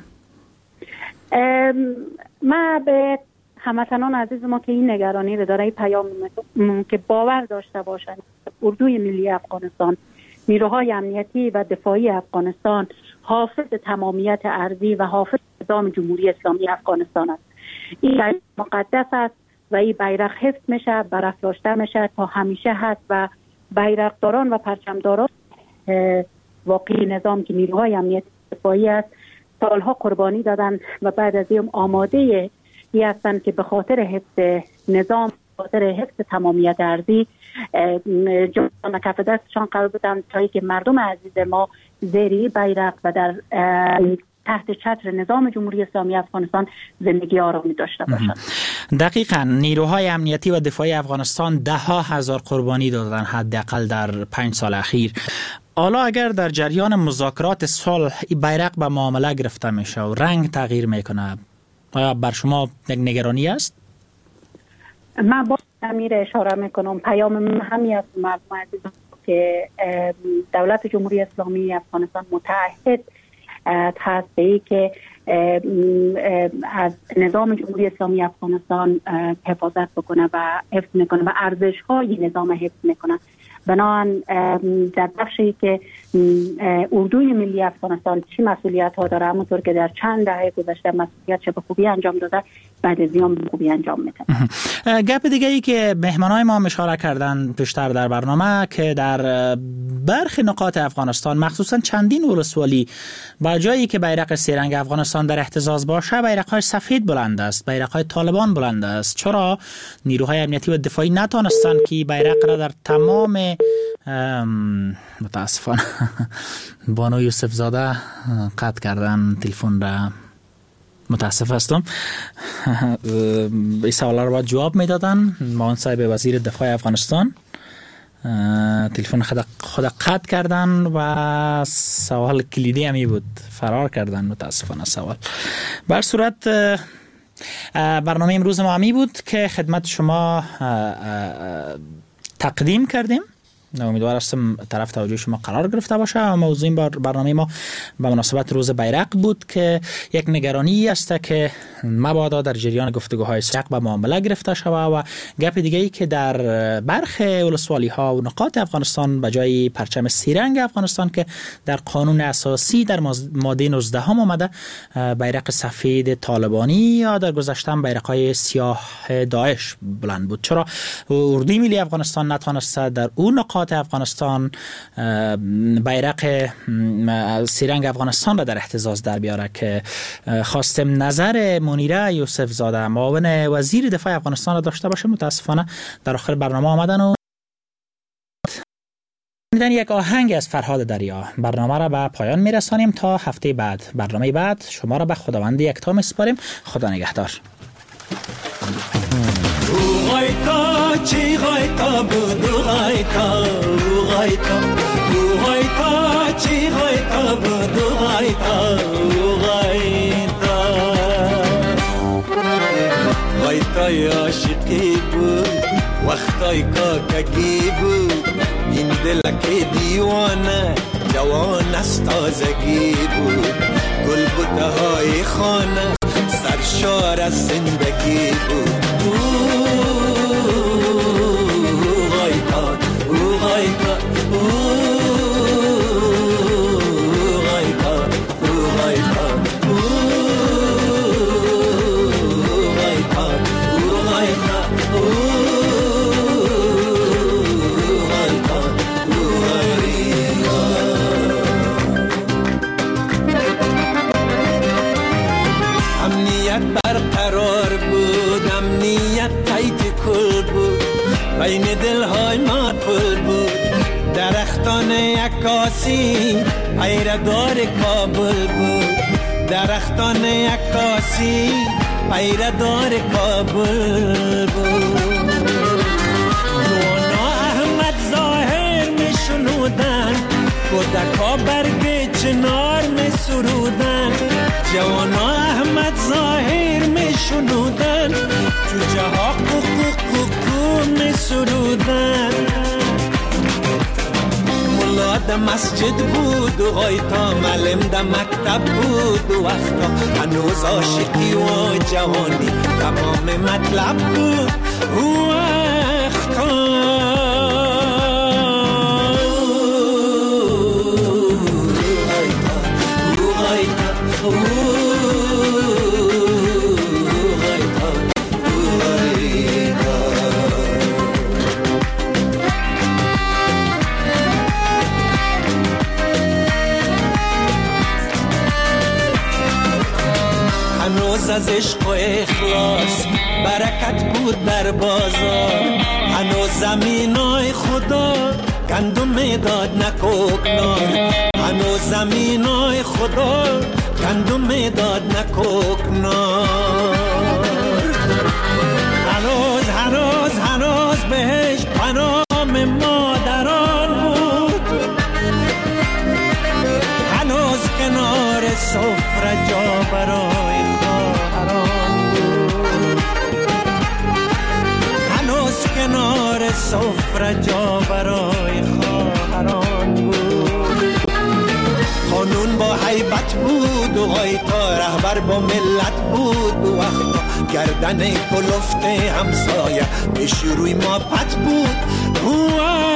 Speaker 16: ما به هموطنان عزیز ما که این نگرانی رو داره، این پیام که باور داشته باشند اردوی ملی افغانستان، نیروهای امنیتی و دفاعی افغانستان حافظ تمامیت ارضی و حافظ نظام جمهوری اسلامی افغانستان است. این بیرق مقدس است و این بیرق حفظ میشه، برافراشته میشه، تا همیشه هست و بیرقداران و پرچمداران واقعی نظام که نیروهای امنیتی دفاعی است سالها قربانی دادن و بعد از این آماده ای هستند که به خاطر حفظ نظام، به خاطر حفظ تمامیت ارضی جان کف دستشان قرار بدن تا اینکه مردم عزیز ما زیر بیرق و در تحت چتر نظام جمهوری اسلامی افغانستان زندگی آرامی داشته باشند.
Speaker 3: دقیقاً نیروهای امنیتی و دفاعی افغانستان ده ها هزار قربانی دادن حداقل در پنج سال اخیر. حالا اگر در جریان مذاکرات صلح بیرق به معامله گرفته میشه و رنگ تغییر میکنه، آیا بر شما یک نگرانی است؟
Speaker 16: من با امیر اشاره میکنم پیام همی از مردم عزیز که دولت جمهوری اسلامی افغانستان متعهد هست به ای که از نظام جمهوری اسلامی افغانستان حفاظت بکنه و حفظ میکنه و ارزش های نظام حفظ میکنه بنابراین در بخشی که اردوی ملی افغانستان چی مسئولیت ها داره، همونطور که در چند دهه گذشته مسئولیتش به خوبی انجام داده، بعد از این به خوبی انجام میده.
Speaker 3: گپ دیگه ای که مهمانای ما اشاره کردن پیشتر در برنامه که در برخی نقاط افغانستان مخصوصا چندین ولسوالی با جایی که بیرق سه‌رنگ افغانستان در اهتزاز باشه بیرق‌های سفید بلند است، بیرق‌های طالبان بلند است. چرا نیروهای امنیتی و دفاعی نتونستند که بیرق را در تمام متاسفانه بانو یوسف زاده قطع کردن تلفن را، متاسف هستم. این سوالا رو باید جواب میدادن. معاون صاحب وزیر دفاع افغانستان تلفن خود قطع کردن و سوال کلیدی همی بود، فرار کردن متاسفانه سوال. بر صورت برنامه امروز ما همی بود که خدمت شما تقدیم کردیم. امیدوار هستم طرف توجه شما قرار گرفته باشه. موضوع این برنامه ما به مناسبت روز بیرق بود که یک نگرانی است که مبادا در جریان گفتگوهای سیاق به معامله گرفته شود و گپ دیگه ای که در برخی ولسوالی ها و نقاط افغانستان به جای پرچم سه‌رنگ افغانستان که در قانون اساسی در ماده نوزده هم آمده بیرق سفید طالبانی یا در گذشته بیرق‌های سیاه داعش بلند بود. چرا اردوی ملی افغانستان نتوانسته در اون نقاط افغانستان بیرق سه‌رنگ افغانستان را در اهتزاز در بیاره که خواستم نظر منیره یوسف زاده معاون وزیر دفاع افغانستان را داشته باشه. متاسفانه در آخر برنامه آمدن و میدن یک آهنگ از فرهاد دریا. برنامه را به پایان میرسانیم تا هفته بعد. برنامه بعد شما را به خداوند یکتا میسپاریم. خدا نگهدار.
Speaker 17: غایتا چی غایتا بود غایتا غایتا غایتا چی غایتا بود غایتا غایتا غایتای عاشقی بود وقتای کاکگی بود این دلک دیوانه جوان است تازگی بود گل بوته های خانه سرشار از زندگی بود. بین دلهای ما پل بود درختان عکاسی پیردار کابل بود درختان عکاسی پیردار کابل بود. نونا احمد ظاهر می شنودن کودکا برگ چنار می سرودن جوانا احمد ظاهر می شنودن جوجه ها کوکو کوکو می سرودن. ملا ده مسجد بود و غایتا معلم ده مکتب بود و وقتا هنوز عاشقی و جوانی تمام مطلب بود و وقتا از عشق و اخلاص برکت بود در بازار هنوز زمینای خدا گندم داد نکوکنار هنوز زمینای خدا گندم داد نکوکنار هنوز هنوز هنوز بهش پنام مادران بود هنوز کنار سفره جا برای کنار سفره جا برای خواهران بود. قانون با حیبت بود و غایتا رهبر با ملت بود و وقتا گردن کلفت همسایه پیش روی ما پت بود.